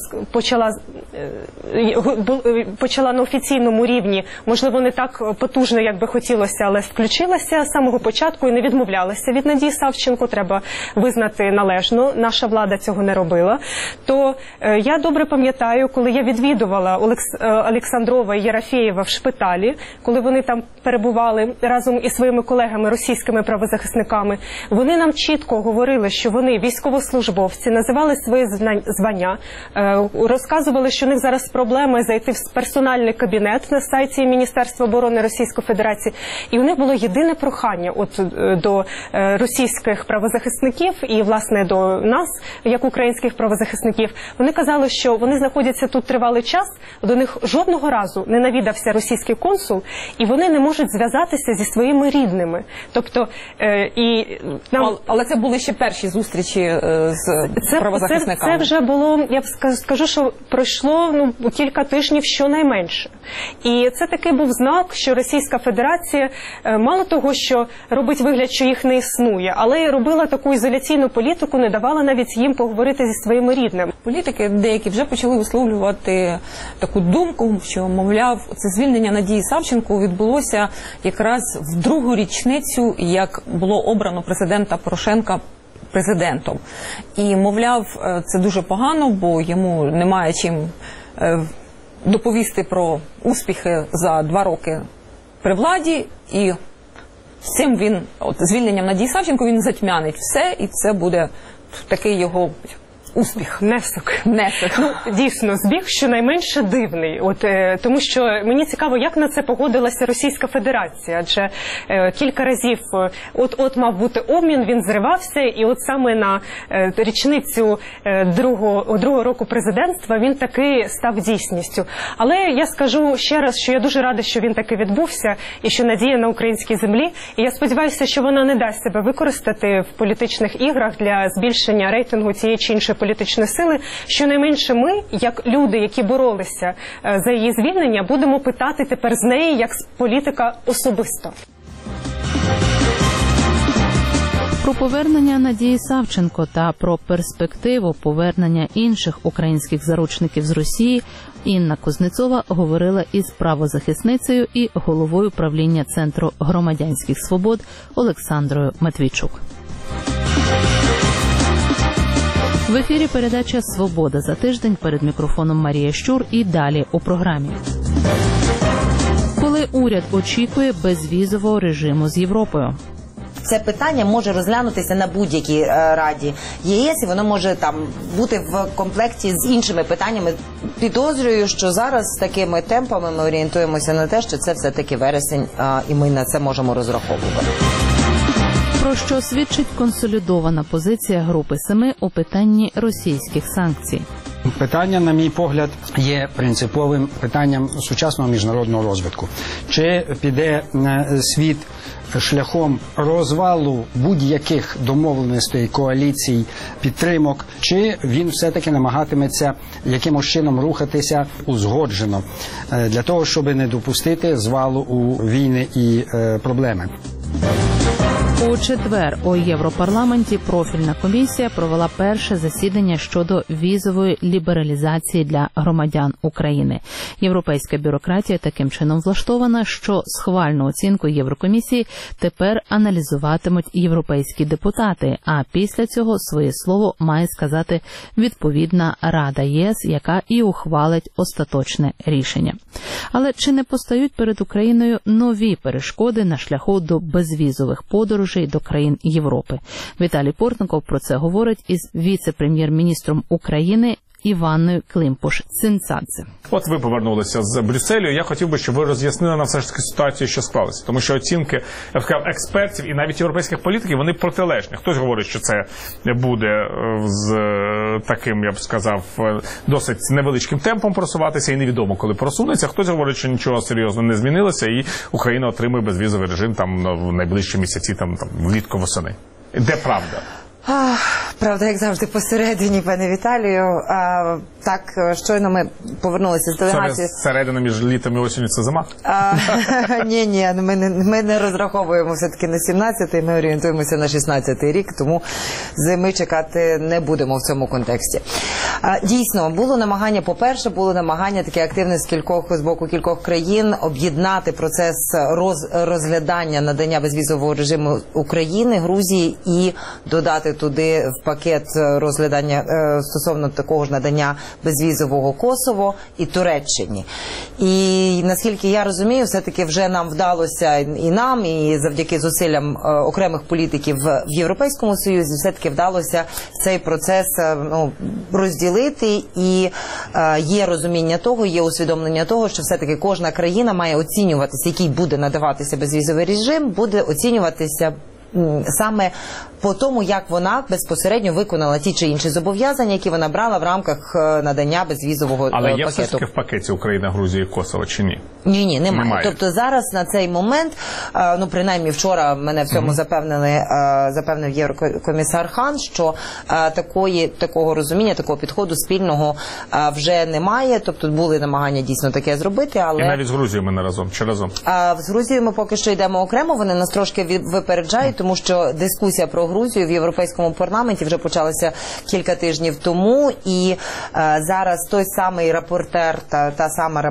почала на офіційному рівні, можливо, не так потужно, як би хотілося, але включилася з самого початку і не відмовлялася від Надії Савченко, треба визнати належно, наша влада цього не робила. То я добре пам'ятаю, коли я відвідувала Олександрова і Єрофеєва в шпиталі, коли вони там перебували разом із своїми колегами, російськими правозахисниками, вони нам чітко говорили, що вони військовослужбовці, називали свої звання, розказували, що у них зараз проблеми зайти в персональний кабінет на сайті Міністерства оборони Російської Федерації. І у них було єдине прохання до російських правозахисників і, власне, до нас, як українських правозахисників. Вони казали, що вони знаходяться тут тривалий час, до них жодного разу не навідався російський консул, і вони не можуть зв'язатися зі своїми рідними. Тобто, Але це були ще перші зустрічі з правозахисниками. Це вже було, я б скажу, що пройшло кілька тижнів щонайменше. І це таки був знак, що Російська Федерація мало того, що робить вигляд, що їх не існує, але й робила таку ізоляційну політику, не давала навіть їм поговорити зі своїми рідними. Політики деякі вже почали висловлювати таку думку, що, мовляв, це звільнення Надії Савченко відбулося якраз в другу річницю, як було обрано президента Порошенка президентом. І, мовляв, це дуже погано, бо йому немає чим доповісти про успіхи за 2 роки при владі, і з цим він, звільненням Надії Савченко, він затьмянить все, і це буде такий його успіх. Внесок. Дійсно, збіг щонайменше дивний. Тому що мені цікаво, як на це погодилася Російська Федерація. Адже кілька разів мав бути обмін, він зривався, і саме на річницю другого року президентства він таки став дійсністю. Але я скажу ще раз, що я дуже рада, що він таки відбувся, і що Надія на українській землі. І я сподіваюся, що вона не дасть себе використати в політичних іграх для збільшення рейтингу цієї чи іншої політичної сили. Щонайменше ми, як люди, які боролися за її звільнення, будемо питати тепер з неї, як з політика особисто. Про повернення Надії Савченко та про перспективу повернення інших українських заручників з Росії Інна Кузнецова говорила із правозахисницею і головою правління Центру громадянських свобод Олександрою Матвійчук. В ефірі передача «Свобода за тиждень», перед мікрофоном Марія Щур і далі у програмі. Коли уряд очікує безвізового режиму з Європою? Це питання може розглянутися на будь-якій раді ЄС, і воно може там бути в комплекті з іншими питаннями. Підозрюю, що зараз з такими темпами ми орієнтуємося на те, що це все-таки вересень, і ми на це можемо розраховувати. Про що свідчить консолідована позиція Групи 7 у питанні російських санкцій? Питання, на мій погляд, є принциповим питанням сучасного міжнародного розвитку. Чи піде світ шляхом розвалу будь-яких домовленостей, коаліцій, підтримок, чи він все-таки намагатиметься якимось чином рухатися узгоджено для того, щоб не допустити звалу у війни і проблеми. У четвер у Європарламенті профільна комісія провела перше засідання щодо візової лібералізації для громадян України. Європейська бюрократія таким чином влаштована, що схвальну оцінку Єврокомісії тепер аналізуватимуть європейські депутати, а після цього своє слово має сказати відповідна Рада ЄС, яка і ухвалить остаточне рішення. Але чи не постають перед Україною нові перешкоди на шляху до безвізових подорожей до країн Європи? Віталій Портников про це говорить із віце-прем'єр-міністром України Іванною Климпуш-Цинцадзе. От ви повернулися з Брюсселю. Я хотів би, щоб ви роз'яснили нам все ж таки ситуацію, що склалася. Тому що оцінки експертів і навіть європейських політиків, вони протилежні. Хтось говорить, що це буде з таким, я б сказав, досить невеличким темпом просуватися і невідомо, коли просунеться. Хтось говорить, що нічого серйозно не змінилося і Україна отримує безвізовий режим там в найближчі місяці, там влітку-восени. Де правда? Правда, як завжди, посередині, пане Віталію. Так, щойно ми повернулися з делегацією. Середина між літом і осінню – це зима? Ні, ми не розраховуємо все-таки на 17-й, ми орієнтуємося на 16-й рік, тому зими чекати не будемо в цьому контексті. Дійсно, було намагання, по-перше, таке активне з боку кількох країн об'єднати процес розглядання надання безвізового режиму України, Грузії і додати туди в пакет розглядання стосовно такого ж надання безвізового Косово і Туреччині. І наскільки я розумію, все-таки вже нам вдалося і нам, і завдяки зусиллям окремих політиків в Європейському Союзі, все-таки вдалося цей процес розділити, і є розуміння того, є усвідомлення того, що все-таки кожна країна має оцінюватися, який буде надаватися безвізовий режим, буде оцінюватися саме по тому, як вона безпосередньо виконала ті чи інші зобов'язання, які вона брала в рамках надання безвізового пакету. Але є все ж таки в пакеті Україна, Грузія і Косово, чи ні? Ні, немає. Тобто зараз на цей момент, принаймні вчора мене в цьому запевнив Єврокомісар Хан, що такого розуміння, такого підходу спільного вже немає. Тобто були намагання дійсно таке зробити, але... І навіть з Грузією ми не разом, чи разом? З Грузією ми поки що йдемо окремо, вони нас трошки випереджають, тому що дискусія про Грузію в Європейському парламенті вже почалася кілька тижнів тому, і зараз той самий рапортер, та сама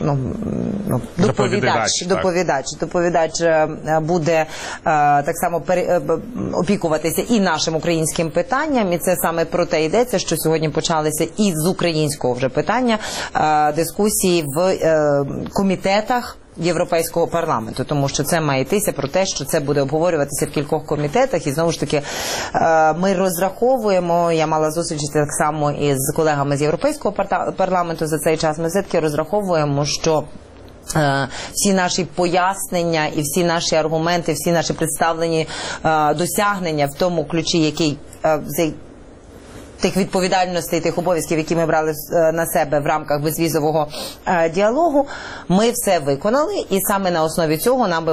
доповідач буде так само опікуватися і нашим українським питанням, і це саме про те йдеться, що сьогодні почалися і з українського вже питання дискусії в комітетах Європейського парламенту, тому що це має йтися про те, що це буде обговорюватися в кількох комітетах, і знову ж таки ми розраховуємо, я мала зустріч так само із колегами з Європейського парламенту за цей час, ми все-таки розраховуємо, що всі наші пояснення і всі наші аргументи, всі наші представлені досягнення в тому ключі, який тих відповідальностей, тих обов'язків, які ми брали на себе в рамках безвізового діалогу, ми все виконали, і саме на основі цього нам би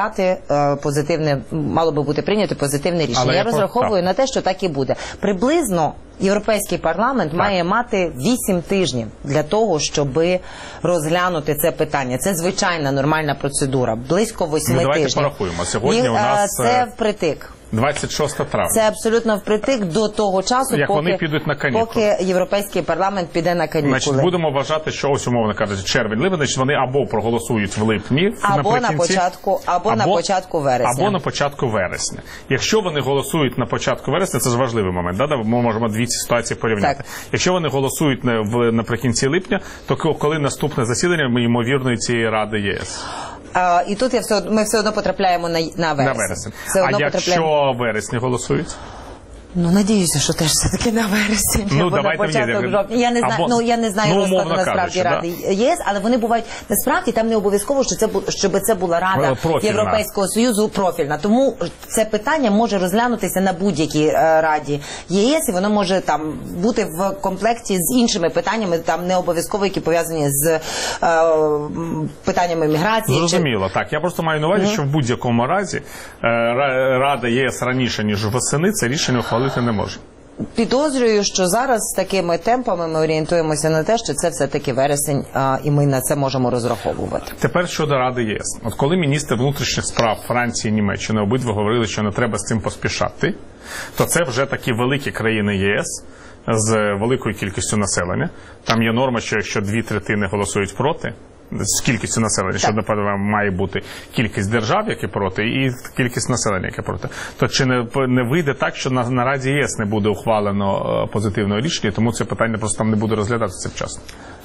мало би бути прийнято позитивне рішення. Я розраховую на те, що так і буде. Приблизно Європейський парламент має мати 8 тижнів для того, щоб розглянути це питання. Це звичайна нормальна процедура. Близько 8 тижнів. Давайте порахуємо. Сьогодні у нас... Це впритик. 26 травня. Це абсолютно впритик до того часу, як вони підуть на канікули. Поки Європейський парламент піде на канікули. Значить, будемо вважати, що ось, умовно кажучи, червень-липень, значить вони або проголосують в липні, або на початку вересня. Або на початку вересня. Якщо вони голосують на початку вересня, це ж важливий момент, да? Ми можемо дві ці ситуації порівняти. Так. Якщо вони голосують наприкінці липня, то коли наступне засідання, ймовірно, цієї Ради ЄС? І тут ми все одно потрапляємо на вересень. А якщо в вересні голосують? Ну, надіюся, що теж все-таки на вересень. Ну, або на початок жовтня. Я не знаю розкладу насправді Ради ЄС, але вони бувають, насправді там не обов'язково, щоб це була Рада Європейського Союзу профільна. Тому це питання може розглянутися на будь-якій Раді ЄС, і воно може там бути в комплекті з іншими питаннями, там не обов'язково, які пов'язані з питаннями міграції. Зрозуміло, так. Я просто маю на увазі, що в будь-якому разі Рада ЄС раніше, ніж восени, це рішення ухвалити не може. Підозрюю, що зараз з такими темпами ми орієнтуємося на те, що це все-таки вересень, і ми на це можемо розраховувати. Тепер щодо Ради ЄС. От коли міністри внутрішніх справ Франції і Німеччини обидва говорили, що не треба з цим поспішати, то це вже такі великі країни ЄС з великою кількістю населення. Там є норма, що якщо 2/3 голосують проти, з кількістю населення, що, напевно, має бути кількість держав, які проти, і кількість населення, яке проти. То чи не вийде так, що на Раді ЄС не буде ухвалено позитивного рішення, тому це питання просто там не буде розглядатися вчасно?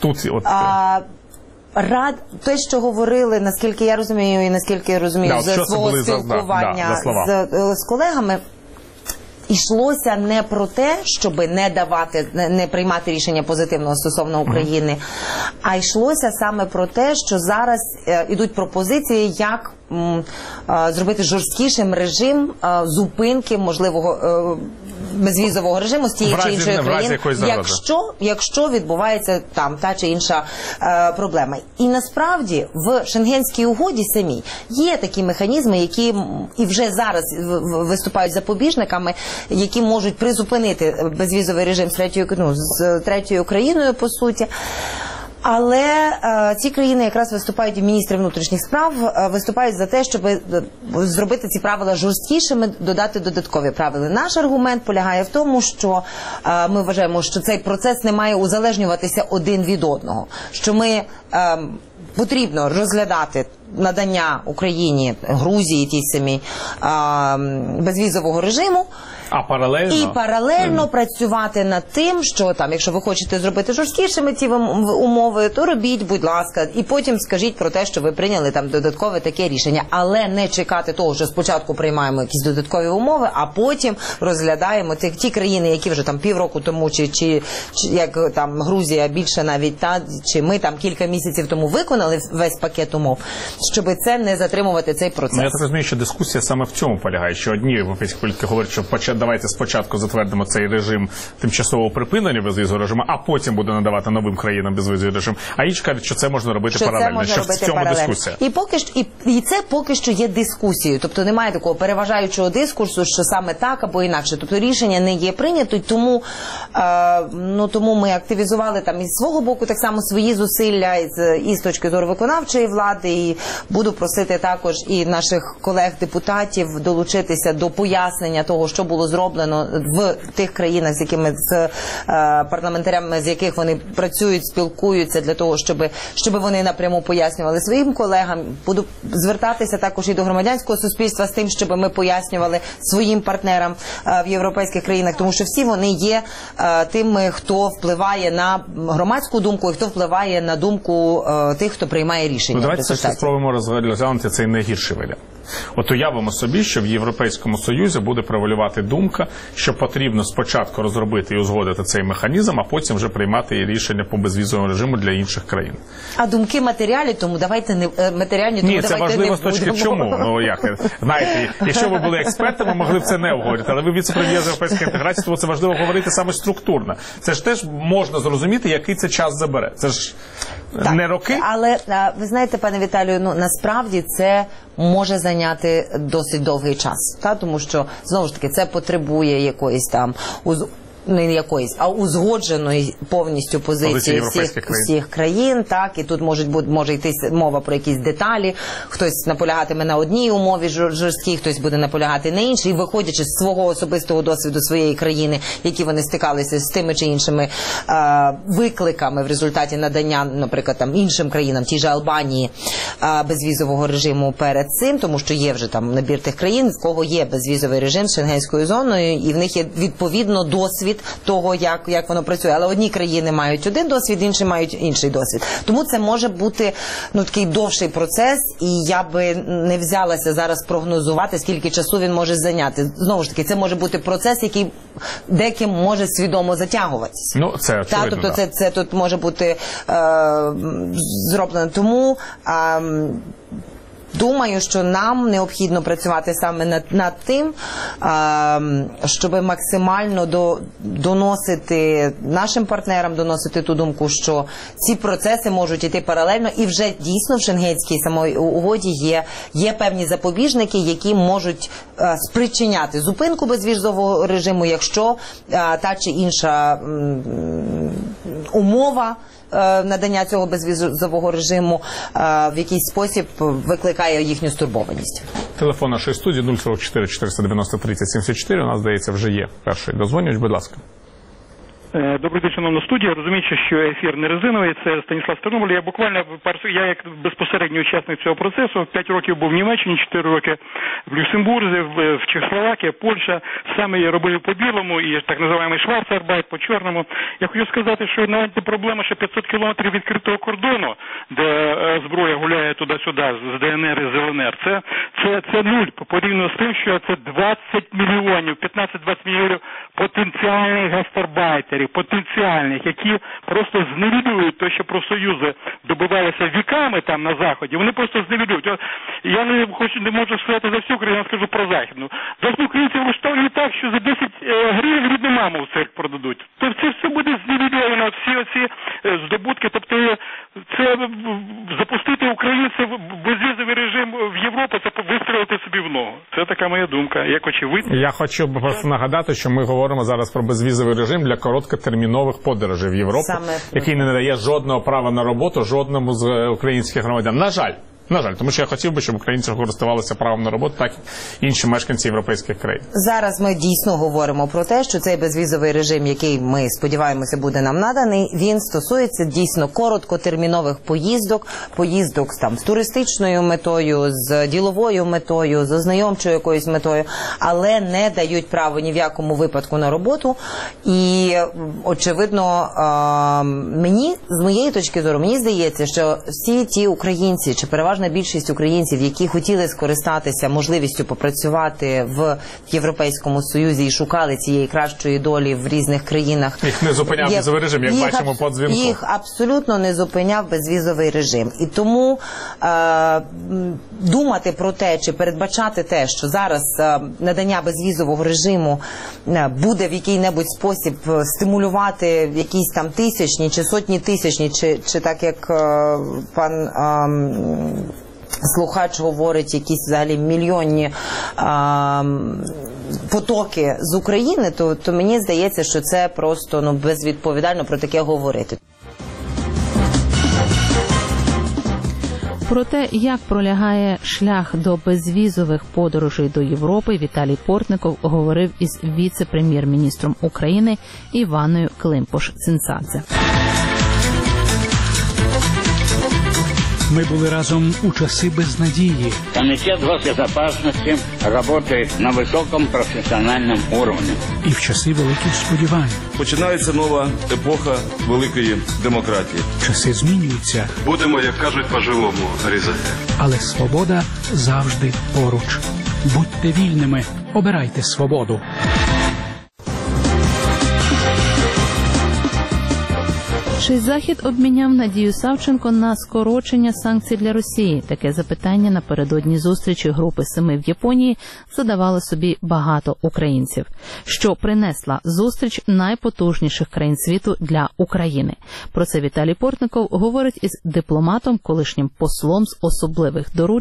Те, що говорили, наскільки я розумію, і наскільки я розумію, з свого спілкування з колегами, йшлося не про те, щоб не приймати рішення позитивного стосовно України, а йшлося саме про те, що зараз ідуть пропозиції, як зробити жорсткішим режим зупинки можливого безвізового режиму з тієї чи іншої країни, якщо відбувається там та чи інша проблема. І насправді в Шенгенській угоді самій є такі механізми, які і вже зараз виступають запобіжниками, які можуть призупинити безвізовий режим з третьою країною, по суті. Але ці країни якраз виступають, і міністри внутрішніх справ виступають за те, щоб зробити ці правила жорсткішими, додати додаткові правила. Наш аргумент полягає в тому, що ми вважаємо, що цей процес не має узалежнюватися один від одного, що ми потрібно розглядати надання Україні, Грузії тій самій безвізового режиму, і паралельно працювати над тим, що там, якщо ви хочете зробити жорсткішими ці умови, то робіть, будь ласка, і потім скажіть про те, що ви прийняли там додаткове таке рішення, але не чекати того, що спочатку приймаємо якісь додаткові умови, а потім розглядаємо ті країни, які вже там півроку тому, чи як там Грузія більше навіть, чи ми там кілька місяців тому виконали весь пакет умов, щоб це не затримувати цей процес. Я так розумію, що дискусія саме в цьому полягає, що одні європейські політики говорять, що давайте спочатку затвердимо цей режим тимчасового припинення безвізового режиму, а потім буде надавати новим країнам безвізовий режим. А інші кажуть, що це можна робити паралельно. Що в цьому дискусія? І це поки що є дискусією. Тобто немає такого переважаючого дискурсу, що саме так або інакше. Тобто рішення не є прийнято, тому ми активізували там із свого боку так само свої зусилля і з точки зору виконавчої влади, і буду просити також і наших колег-депутатів долучитися до пояснення того, що було зроблено в тих країнах, з якими з парламентарями, з яких вони працюють, спілкуються, для того, щоб вони напряму пояснювали своїм колегам. Буду звертатися також і до громадянського суспільства з тим, щоб ми пояснювали своїм партнерам в європейських країнах, тому що всі вони є тими, хто впливає на громадську думку і хто впливає на думку тих, хто приймає рішення. Давайте спробуємо розглянути цей найгірший варіант. От уявимо собі, що в Європейському Союзі буде превалювати думка, що потрібно спочатку розробити і узгодити цей механізм, а потім вже приймати рішення по безвізовому режиму для інших країн. А думки матеріальні, тому давайте не матеріальні, тому Ні, це важливо з точки чому. Знаєте, якщо ви були експертами, могли б це не обговорити, але ви віце-прем'єр з європейської інтеграції, тому це важливо говорити саме структурно. Це ж теж можна зрозуміти, який це час забере. Це ж не роки. Але ви знаєте, пане Віталію, насправді це може зайняти досить довгий час, тому що, знову ж таки, це потребує якоїсь там не якоїсь, а узгодженої повністю позиції всіх країн, так, і тут може йти мова про якісь деталі, хтось наполягатиме на одній умові жорсткій, хтось буде наполягати на іншій, виходячи з свого особистого досвіду своєї країни, які вони стикалися з тими чи іншими викликами в результаті надання, наприклад, там іншим країнам, тій же Албанії, безвізового режиму перед цим, тому що є вже там набір тих країн, в кого є безвізовий режим з Шенгенською зоною, і в них є відповідно досвід того, як воно працює. Але одні країни мають один досвід, інші мають інший досвід. Тому це може бути такий довший процес, і я би не взялася зараз прогнозувати, скільки часу він може зайняти. Знову ж таки, це може бути процес, який деким може свідомо затягуватися. Ну, це очевидно. Тобто це тут може бути зроблено. Тому думаю, що нам необхідно працювати саме над тим, щоб максимально доносити нашим партнерам, доносити ту думку, що ці процеси можуть йти паралельно, і вже дійсно в Шенгенській самій угоді є певні запобіжники, які можуть спричиняти зупинку безвізового режиму, якщо та чи інша умова надання цього безвізового режиму в якийсь спосіб викликає їхню стурбованість. Телефон нашої студії 044 490 30 74. У нас, здається, вже є перший дозвонювач. Будь ласка. Добрий день, шановна студія. Розуміючи, що ефір не резиновий, це Станіслав Стернобиль. Я як безпосередній учасник цього процесу, 5 років був в Німеччині, 4 роки в Люксембурзі, в Чехословакії, Польща. Саме я робив по білому і так називаємий шварцарбайт по чорному. Я хочу сказати, що навіть не проблема, що 500 кілометрів відкритого кордону, де зброя гуляє туди-сюди з ДНР і з ЛНР, це нуль порівняно з тим, що це 20 мільйонів, 15-20 мільйонів потенціальних гастарбайтерів, потенціальних, які просто зневідують те, що профсоюзи добивалися віками там на Заході, вони просто зневідують. Я не можу сказати за всю Україну, я скажу про Західну. Завжди українців влаштовують так, що за 10 гривень рідну маму в цирк продадуть. То це все буде зневідовано, всі оці здобутки. Тобто це запустити українців в безвізовий режим в Європу, це вистрілити собі в ногу. Це така моя думка, як очевидно. Я хочу просто нагадати, що ми говоримо зараз про безвізовий режим для короткотермінових подорожей в Європу, який не надає жодного права на роботу жодному з українських громадян. На жаль, тому що я хотів би, щоб українці користувалися правом на роботу, так і інші мешканці європейських країн. Зараз ми дійсно говоримо про те, що цей безвізовий режим, який ми сподіваємося буде нам наданий, він стосується дійсно короткотермінових поїздок там з туристичною метою, з діловою метою, з ознайомчою якоюсь метою, але не дають право ні в якому випадку на роботу. І очевидно, з моєї точки зору, мені здається, що всі ті українці, чи переважно більшість українців, які хотіли скористатися можливістю попрацювати в Європейському Союзі і шукали цієї кращої долі в різних країнах. Їх не зупиняв безвізовий режим, як бачимо по дзвінку. Їх абсолютно не зупиняв безвізовий режим. І тому думати про те, чи передбачати те, що зараз надання безвізового режиму буде в який-небудь спосіб стимулювати якісь там тисячні чи сотні тисячні, чи так як пан слухач говорить, якісь взагалі мільйонні потоки з України, то мені здається, що це просто безвідповідально про таке говорити. Про те, як пролягає шлях до безвізових подорожей до Європи, Віталій Портников говорив із віце-прем'єр-міністром України Іваною Климпуш-Цинцадзе. Мы были разом у часы безнадії. Комитет госбезопасности работает на высоком профессиональном уровне. І в часи великих сподівань. Починається нова епоха великої демократії. Часи змінюються. Будемо, як кажуть, по-живому різати. Але свобода завжди поруч. Будьте вільними, обирайте свободу. Чи Захід обміняв Надію Савченко на скорочення санкцій для Росії? Таке запитання напередодні зустрічі групи 7 в Японії задавали собі багато українців. Що принесла зустріч найпотужніших країн світу для України? Про це Віталій Портников говорить із дипломатом, колишнім послом з особливих доручень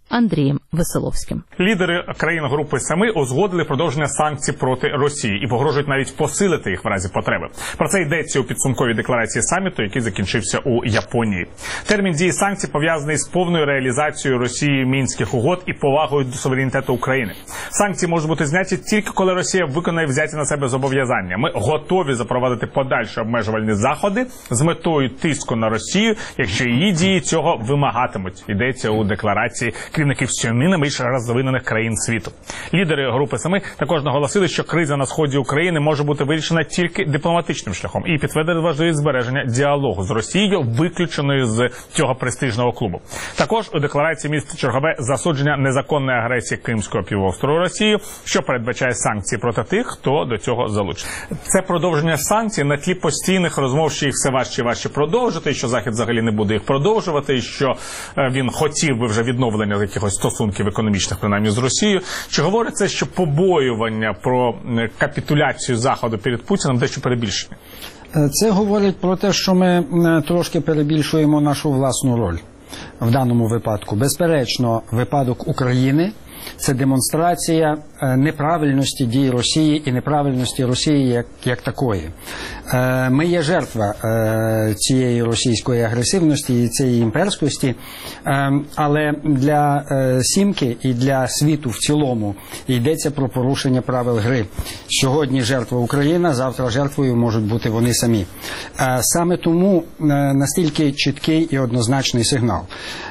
Андрієм Веселовським. Лідери країн групи «Семи» узгодили продовження санкцій проти Росії і погрожують навіть посилити їх в разі потреби. Про це йдеться у підсумковій декларації саміту, який закінчився у Японії. Термін дії санкцій пов'язаний з повною реалізацією Росією Мінських угод і повагою до суверенітету України. Санкції можуть бути зняті тільки коли Росія виконає взяті на себе зобов'язання. Ми готові запровадити подальші обмежувальні заходи з метою тиску на Росію, якщо її дії цього вимагатимуть. Йдеться у декларації керівників 7 найбільш розвинених країн світу. Лідери групи «Семи» також наголосили, що криза на сході України може бути вирішена тільки дипломатичним шляхом і підтвердили важливість збереження діалогу з Росією, виключеною з цього престижного клубу. Також у декларації містить чергове засудження незаконної агресії Кримського півострову Росією, що передбачає санкції проти тих, хто до цього залучений. Це продовження санкцій на тлі постійних розмов, що їх все важче і важче продовжити, що Захід взагалі не буде їх продовжувати, і що він хотів би вже відновлення якихось стосунків економічних, принаймні, з Росією. Чи говорить це, що побоювання про капітуляцію Заходу перед Путіним дещо перебільшені? Це говорить про те, що ми трошки перебільшуємо нашу власну роль в даному випадку. Безперечно, випадок України – це демонстрація неправильності дій Росії і неправильності Росії як такої. Ми є жертва цієї російської агресивності і цієї імперськості, але для Сімки і для світу в цілому йдеться про порушення правил гри. Сьогодні жертва Україна, завтра жертвою можуть бути вони самі. Саме тому настільки чіткий і однозначний сигнал.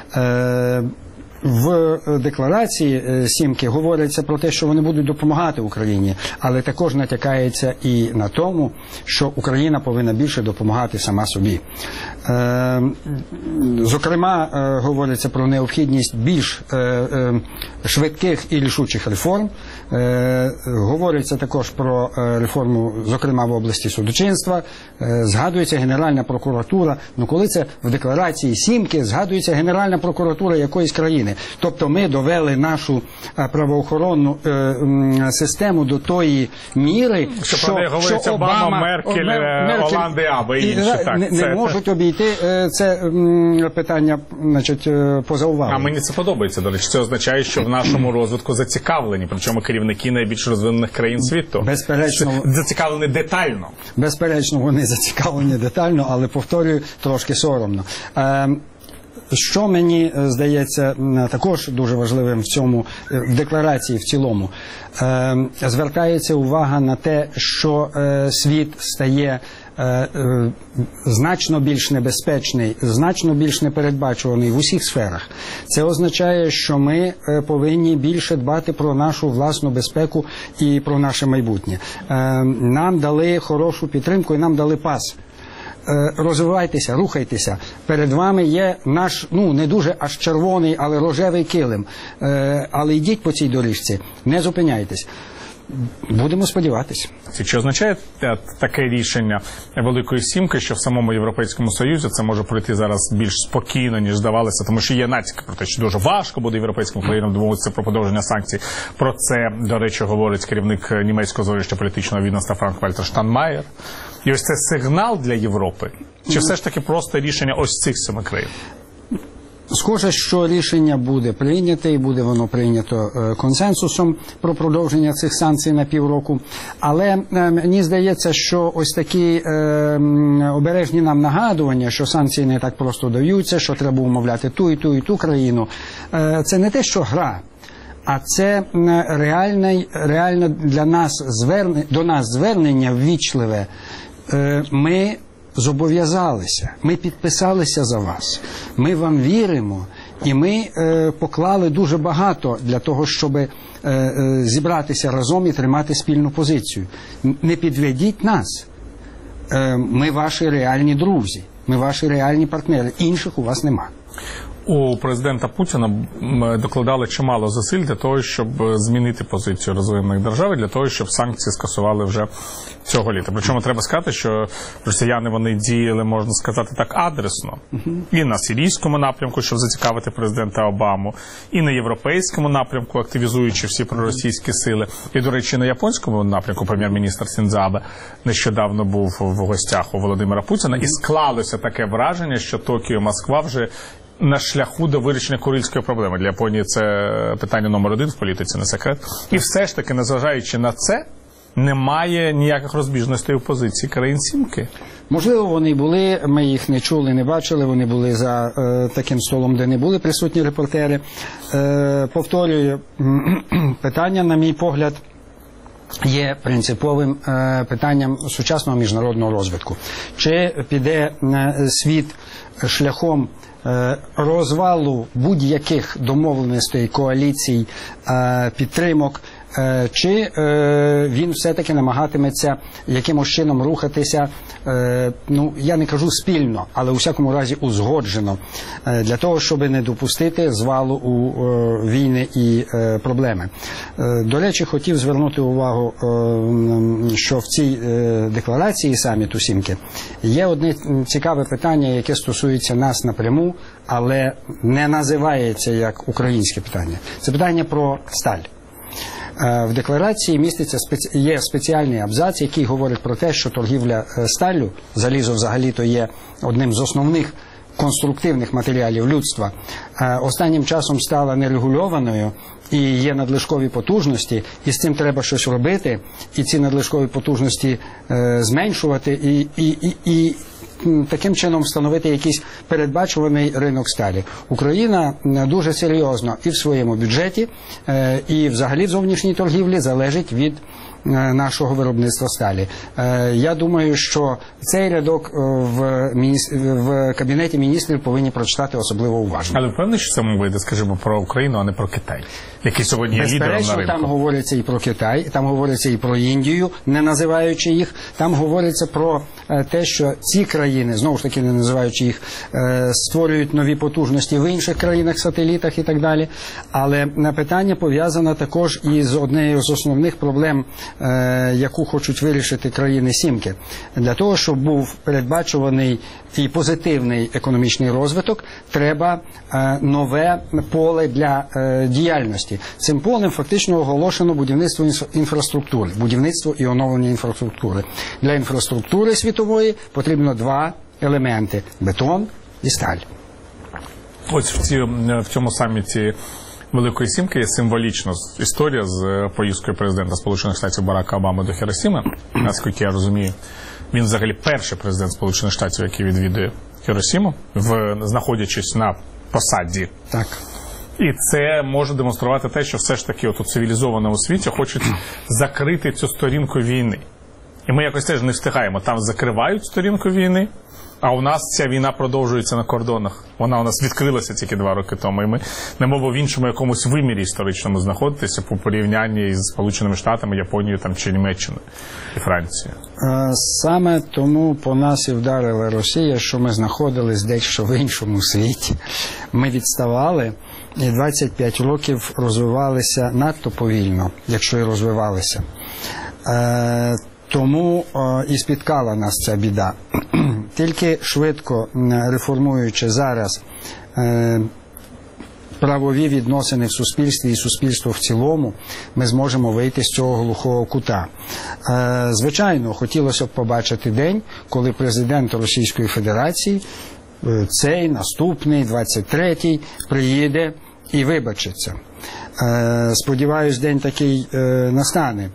В декларації Сімки говориться про те, що вони будуть допомагати Україні, але також натякається і на тому, що Україна повинна більше допомагати сама собі. Зокрема, говориться про необхідність більш швидких і рішучих реформ. Говориться також про реформу, зокрема, в області судочинства. Згадується Генеральна прокуратура. Ну, коли це в декларації Сімки згадується Генеральна прокуратура якоїсь країни. Тобто ми довели нашу правоохоронну систему до тої міри, що Обама, Меркель, Оланди, Аба і інші. Не можуть обійти це питання, значить, поза увагою. А мені це подобається, до речі. Це означає, що в нашому розвитку зацікавлені, причому керівники найбільш розвинених країн світу. Безперечно. Зацікавлені детально. Безперечно, вони зацікавлені детально, але, повторюю, трошки соромно. Що мені здається також дуже важливим в цьому, в декларації в цілому, звертається увага на те, що світ стає значно більш небезпечний, значно більш непередбачуваний в усіх сферах. Це означає, що ми повинні більше дбати про нашу власну безпеку і про наше майбутнє. Нам дали хорошу підтримку і нам дали пас. Розвивайтеся, рухайтеся. Перед вами є наш, не дуже аж червоний, але рожевий килим. Але йдіть по цій доріжці, не зупиняйтесь. Будемо сподіватися. Чи означає таке рішення Великої Сімки, що в самому Європейському Союзі це може пройти зараз більш спокійно, ніж здавалося, тому що є натяки про те, що дуже важко буде європейським країнам домовитися про подовження санкцій. Про це, до речі, говорить керівник німецького зовнішньо політичного відомства Франк-Вальтер Штайнмаєр. І ось це сигнал для Європи? Чи все ж таки просто рішення ось цих 7 країн? Схоже, що рішення буде прийняте, і буде воно прийнято консенсусом про продовження цих санкцій на півроку. Але мені здається, що ось такі обережні нам нагадування, що санкції не так просто даються, що треба умовляти ту і ту і ту країну, це не те, що гра. А це реальне для нас до нас звернення ввічливе. Ми зобов'язалися, ми підписалися за вас, ми вам віримо, і ми поклали дуже багато для того, щоб зібратися разом і тримати спільну позицію. Не підведіть нас. Ми ваші реальні друзі, ми ваші реальні партнери. Інших у вас нема. У президента Путіна докладали чимало зусиль для того, щоб змінити позицію розвинених держав, для того, щоб санкції скасували вже цього літа. Причому треба сказати, що росіяни вони діяли, можна сказати так, адресно. І на сирійському напрямку, щоб зацікавити президента Обаму, і на європейському напрямку, активізуючи всі проросійські сили. І, до речі, на японському напрямку прем'єр-міністр Сіндзо Абе нещодавно був в гостях у Володимира Путіна. І склалося таке враження, що Токіо і Москва вже на шляху до вирішення Курильської проблеми. Для Японії це питання номер 1 в політиці, не секрет. І все ж таки, незважаючи на це, немає ніяких розбіжностей у позиції країн Сімки. Можливо, вони були, ми їх не чули, не бачили, вони були за таким столом, де не були присутні репортери. Повторюю, питання, на мій погляд, є принциповим питанням сучасного міжнародного розвитку. Чи піде світ шляхом розвалу будь-яких домовленостей, коаліцій, підтримок, чи він все-таки намагатиметься якимось чином рухатися, я не кажу спільно, але у всякому разі узгоджено, для того, щоб не допустити звалу у війни і проблеми. До речі, хотів звернути увагу, що в цій декларації саміту Сімки є одне цікаве питання, яке стосується нас напряму, але не називається як українське питання. Це питання про сталь. В декларації є спеціальний абзац, який говорить про те, що торгівля сталлю, залізо взагалі-то є одним з основних конструктивних матеріалів людства, останнім часом стала нерегульованою і є надлишкові потужності, і з цим треба щось робити, і ці надлишкові потужності зменшувати, і таким чином встановити якийсь передбачуваний ринок сталі. Україна дуже серйозно і в своєму бюджеті, і взагалі в зовнішній торгівлі залежить від нашого виробництва сталі. Я думаю, що цей рядок в Кабінеті міністрів повинні прочитати особливо уважно. Але впевнений, що це мова йде, скажімо, про Україну, а не про Китай, який сьогодні є лідером на ринку? Безперечно, там говориться і про Китай, там говориться і про Індію, не називаючи їх, там говориться про те, що ці країни, знову ж таки не називаючи їх, створюють нові потужності в інших країнах-сателітах і так далі. Але питання пов'язане також і з однією з основних проблем, яку хочуть вирішити країни Сімки. Для того, щоб був передбачуваний і позитивний економічний розвиток, треба нове поле для діяльності. Цим полем фактично оголошено будівництво інфраструктури, будівництво і оновлення інфраструктури. Для інфраструктури світової потрібно два елементи – бетон і сталь. Ось в цьому саміті Великої Сімки є символічна історія з поїздкою президента Сполучених Штатів Барака Обами до Хіросіми. Наскільки я розумію, він взагалі перший президент Сполучених Штатів, який відвідує Хіросіму, знаходячись на посаді. Так. І це може демонструвати те, що все ж таки у цивілізованому світі хочуть закрити цю сторінку війни. І ми якось теж не встигаємо. Там закривають сторінку війни, а у нас ця війна продовжується на кордонах. Вона у нас відкрилася тільки 2 роки тому. І ми не можемо в іншому якомусь вимірі історичному знаходитися по порівнянні з Сполученими Штатами, Японією там, чи Німеччиною і Францією. Саме тому по нас і вдарила Росія, що ми знаходились дещо в іншому світі. Ми відставали і 25 років розвивалися надто повільно, якщо і розвивалися. Тому і спіткала нас ця біда. Тільки швидко реформуючи зараз правові відносини в суспільстві і суспільство в цілому, ми зможемо вийти з цього глухого кута. Звичайно, хотілося б побачити день, коли президент Російської Федерації, цей, наступний, 23-й, приїде і вибачиться. Сподіваюсь, день такий настане.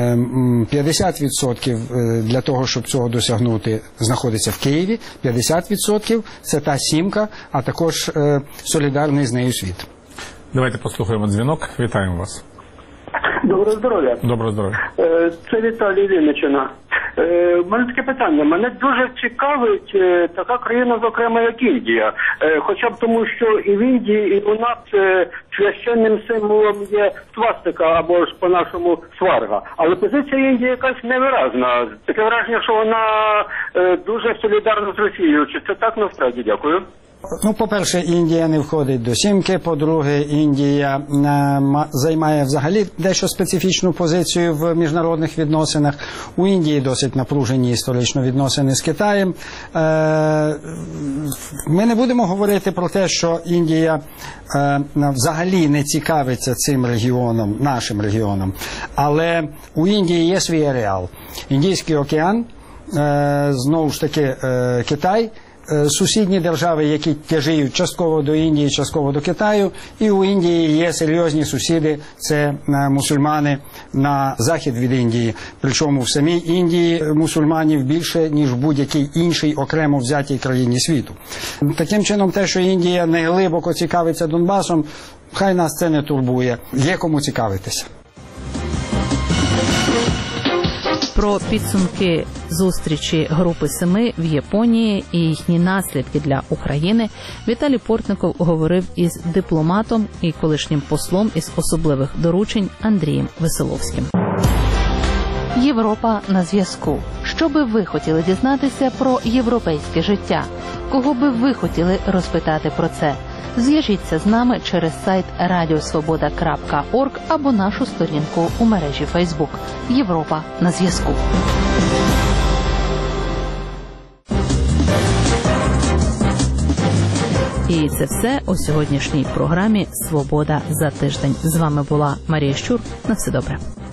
50% для того, щоб цього досягнути, знаходиться в Києві, 50% – це та Сімка, а також солідарний з нею світ. Давайте послухаємо дзвінок. Вітаємо вас. Доброго здоров'я. Доброго здоров'я. Це Віталій Вінниччина. У мене таке питання. Мене дуже цікавить така країна, зокрема, як Індія. Хоча б тому, що і в Індії, і у нас священним символом є свастика, або ж по-нашому сварга. Але позиція Індії якась невиразна. Таке враження, що вона дуже солідарна з Росією. Чи це так насправді? Дякую. По-перше, Індія не входить до Сімки. По-друге, Індія займає взагалі дещо специфічну позицію в міжнародних відносинах. У Індії досить напружені історично відносини з Китаєм. Ми не будемо говорити про те, що Індія взагалі не цікавиться цим регіоном, нашим регіоном. Але у Індії є свій ареал. Індійський океан, знову ж таки Китай, сусідні держави, які тяжіють частково до Індії, частково до Китаю, і у Індії є серйозні сусіди, це мусульмани на захід від Індії. Причому в самій Індії мусульманів більше, ніж в будь-якій іншій окремо взятій країні світу. Таким чином, те, що Індія не глибоко цікавиться Донбасом, хай нас це не турбує. Є кому цікавитися. Про підсумки зустрічі Групи Семи в Японії і їхні наслідки для України Віталій Портников говорив із дипломатом і колишнім послом із особливих доручень Андрієм Веселовським. Європа на зв'язку. Що би ви хотіли дізнатися про європейське життя? Кого би ви хотіли розпитати про це? Зв'яжіться з нами через сайт radiosvoboda.org або нашу сторінку у мережі Facebook. Європа на зв'язку. І це все у сьогоднішній програмі «Свобода за тиждень». З вами була Марія Щур. На все добре.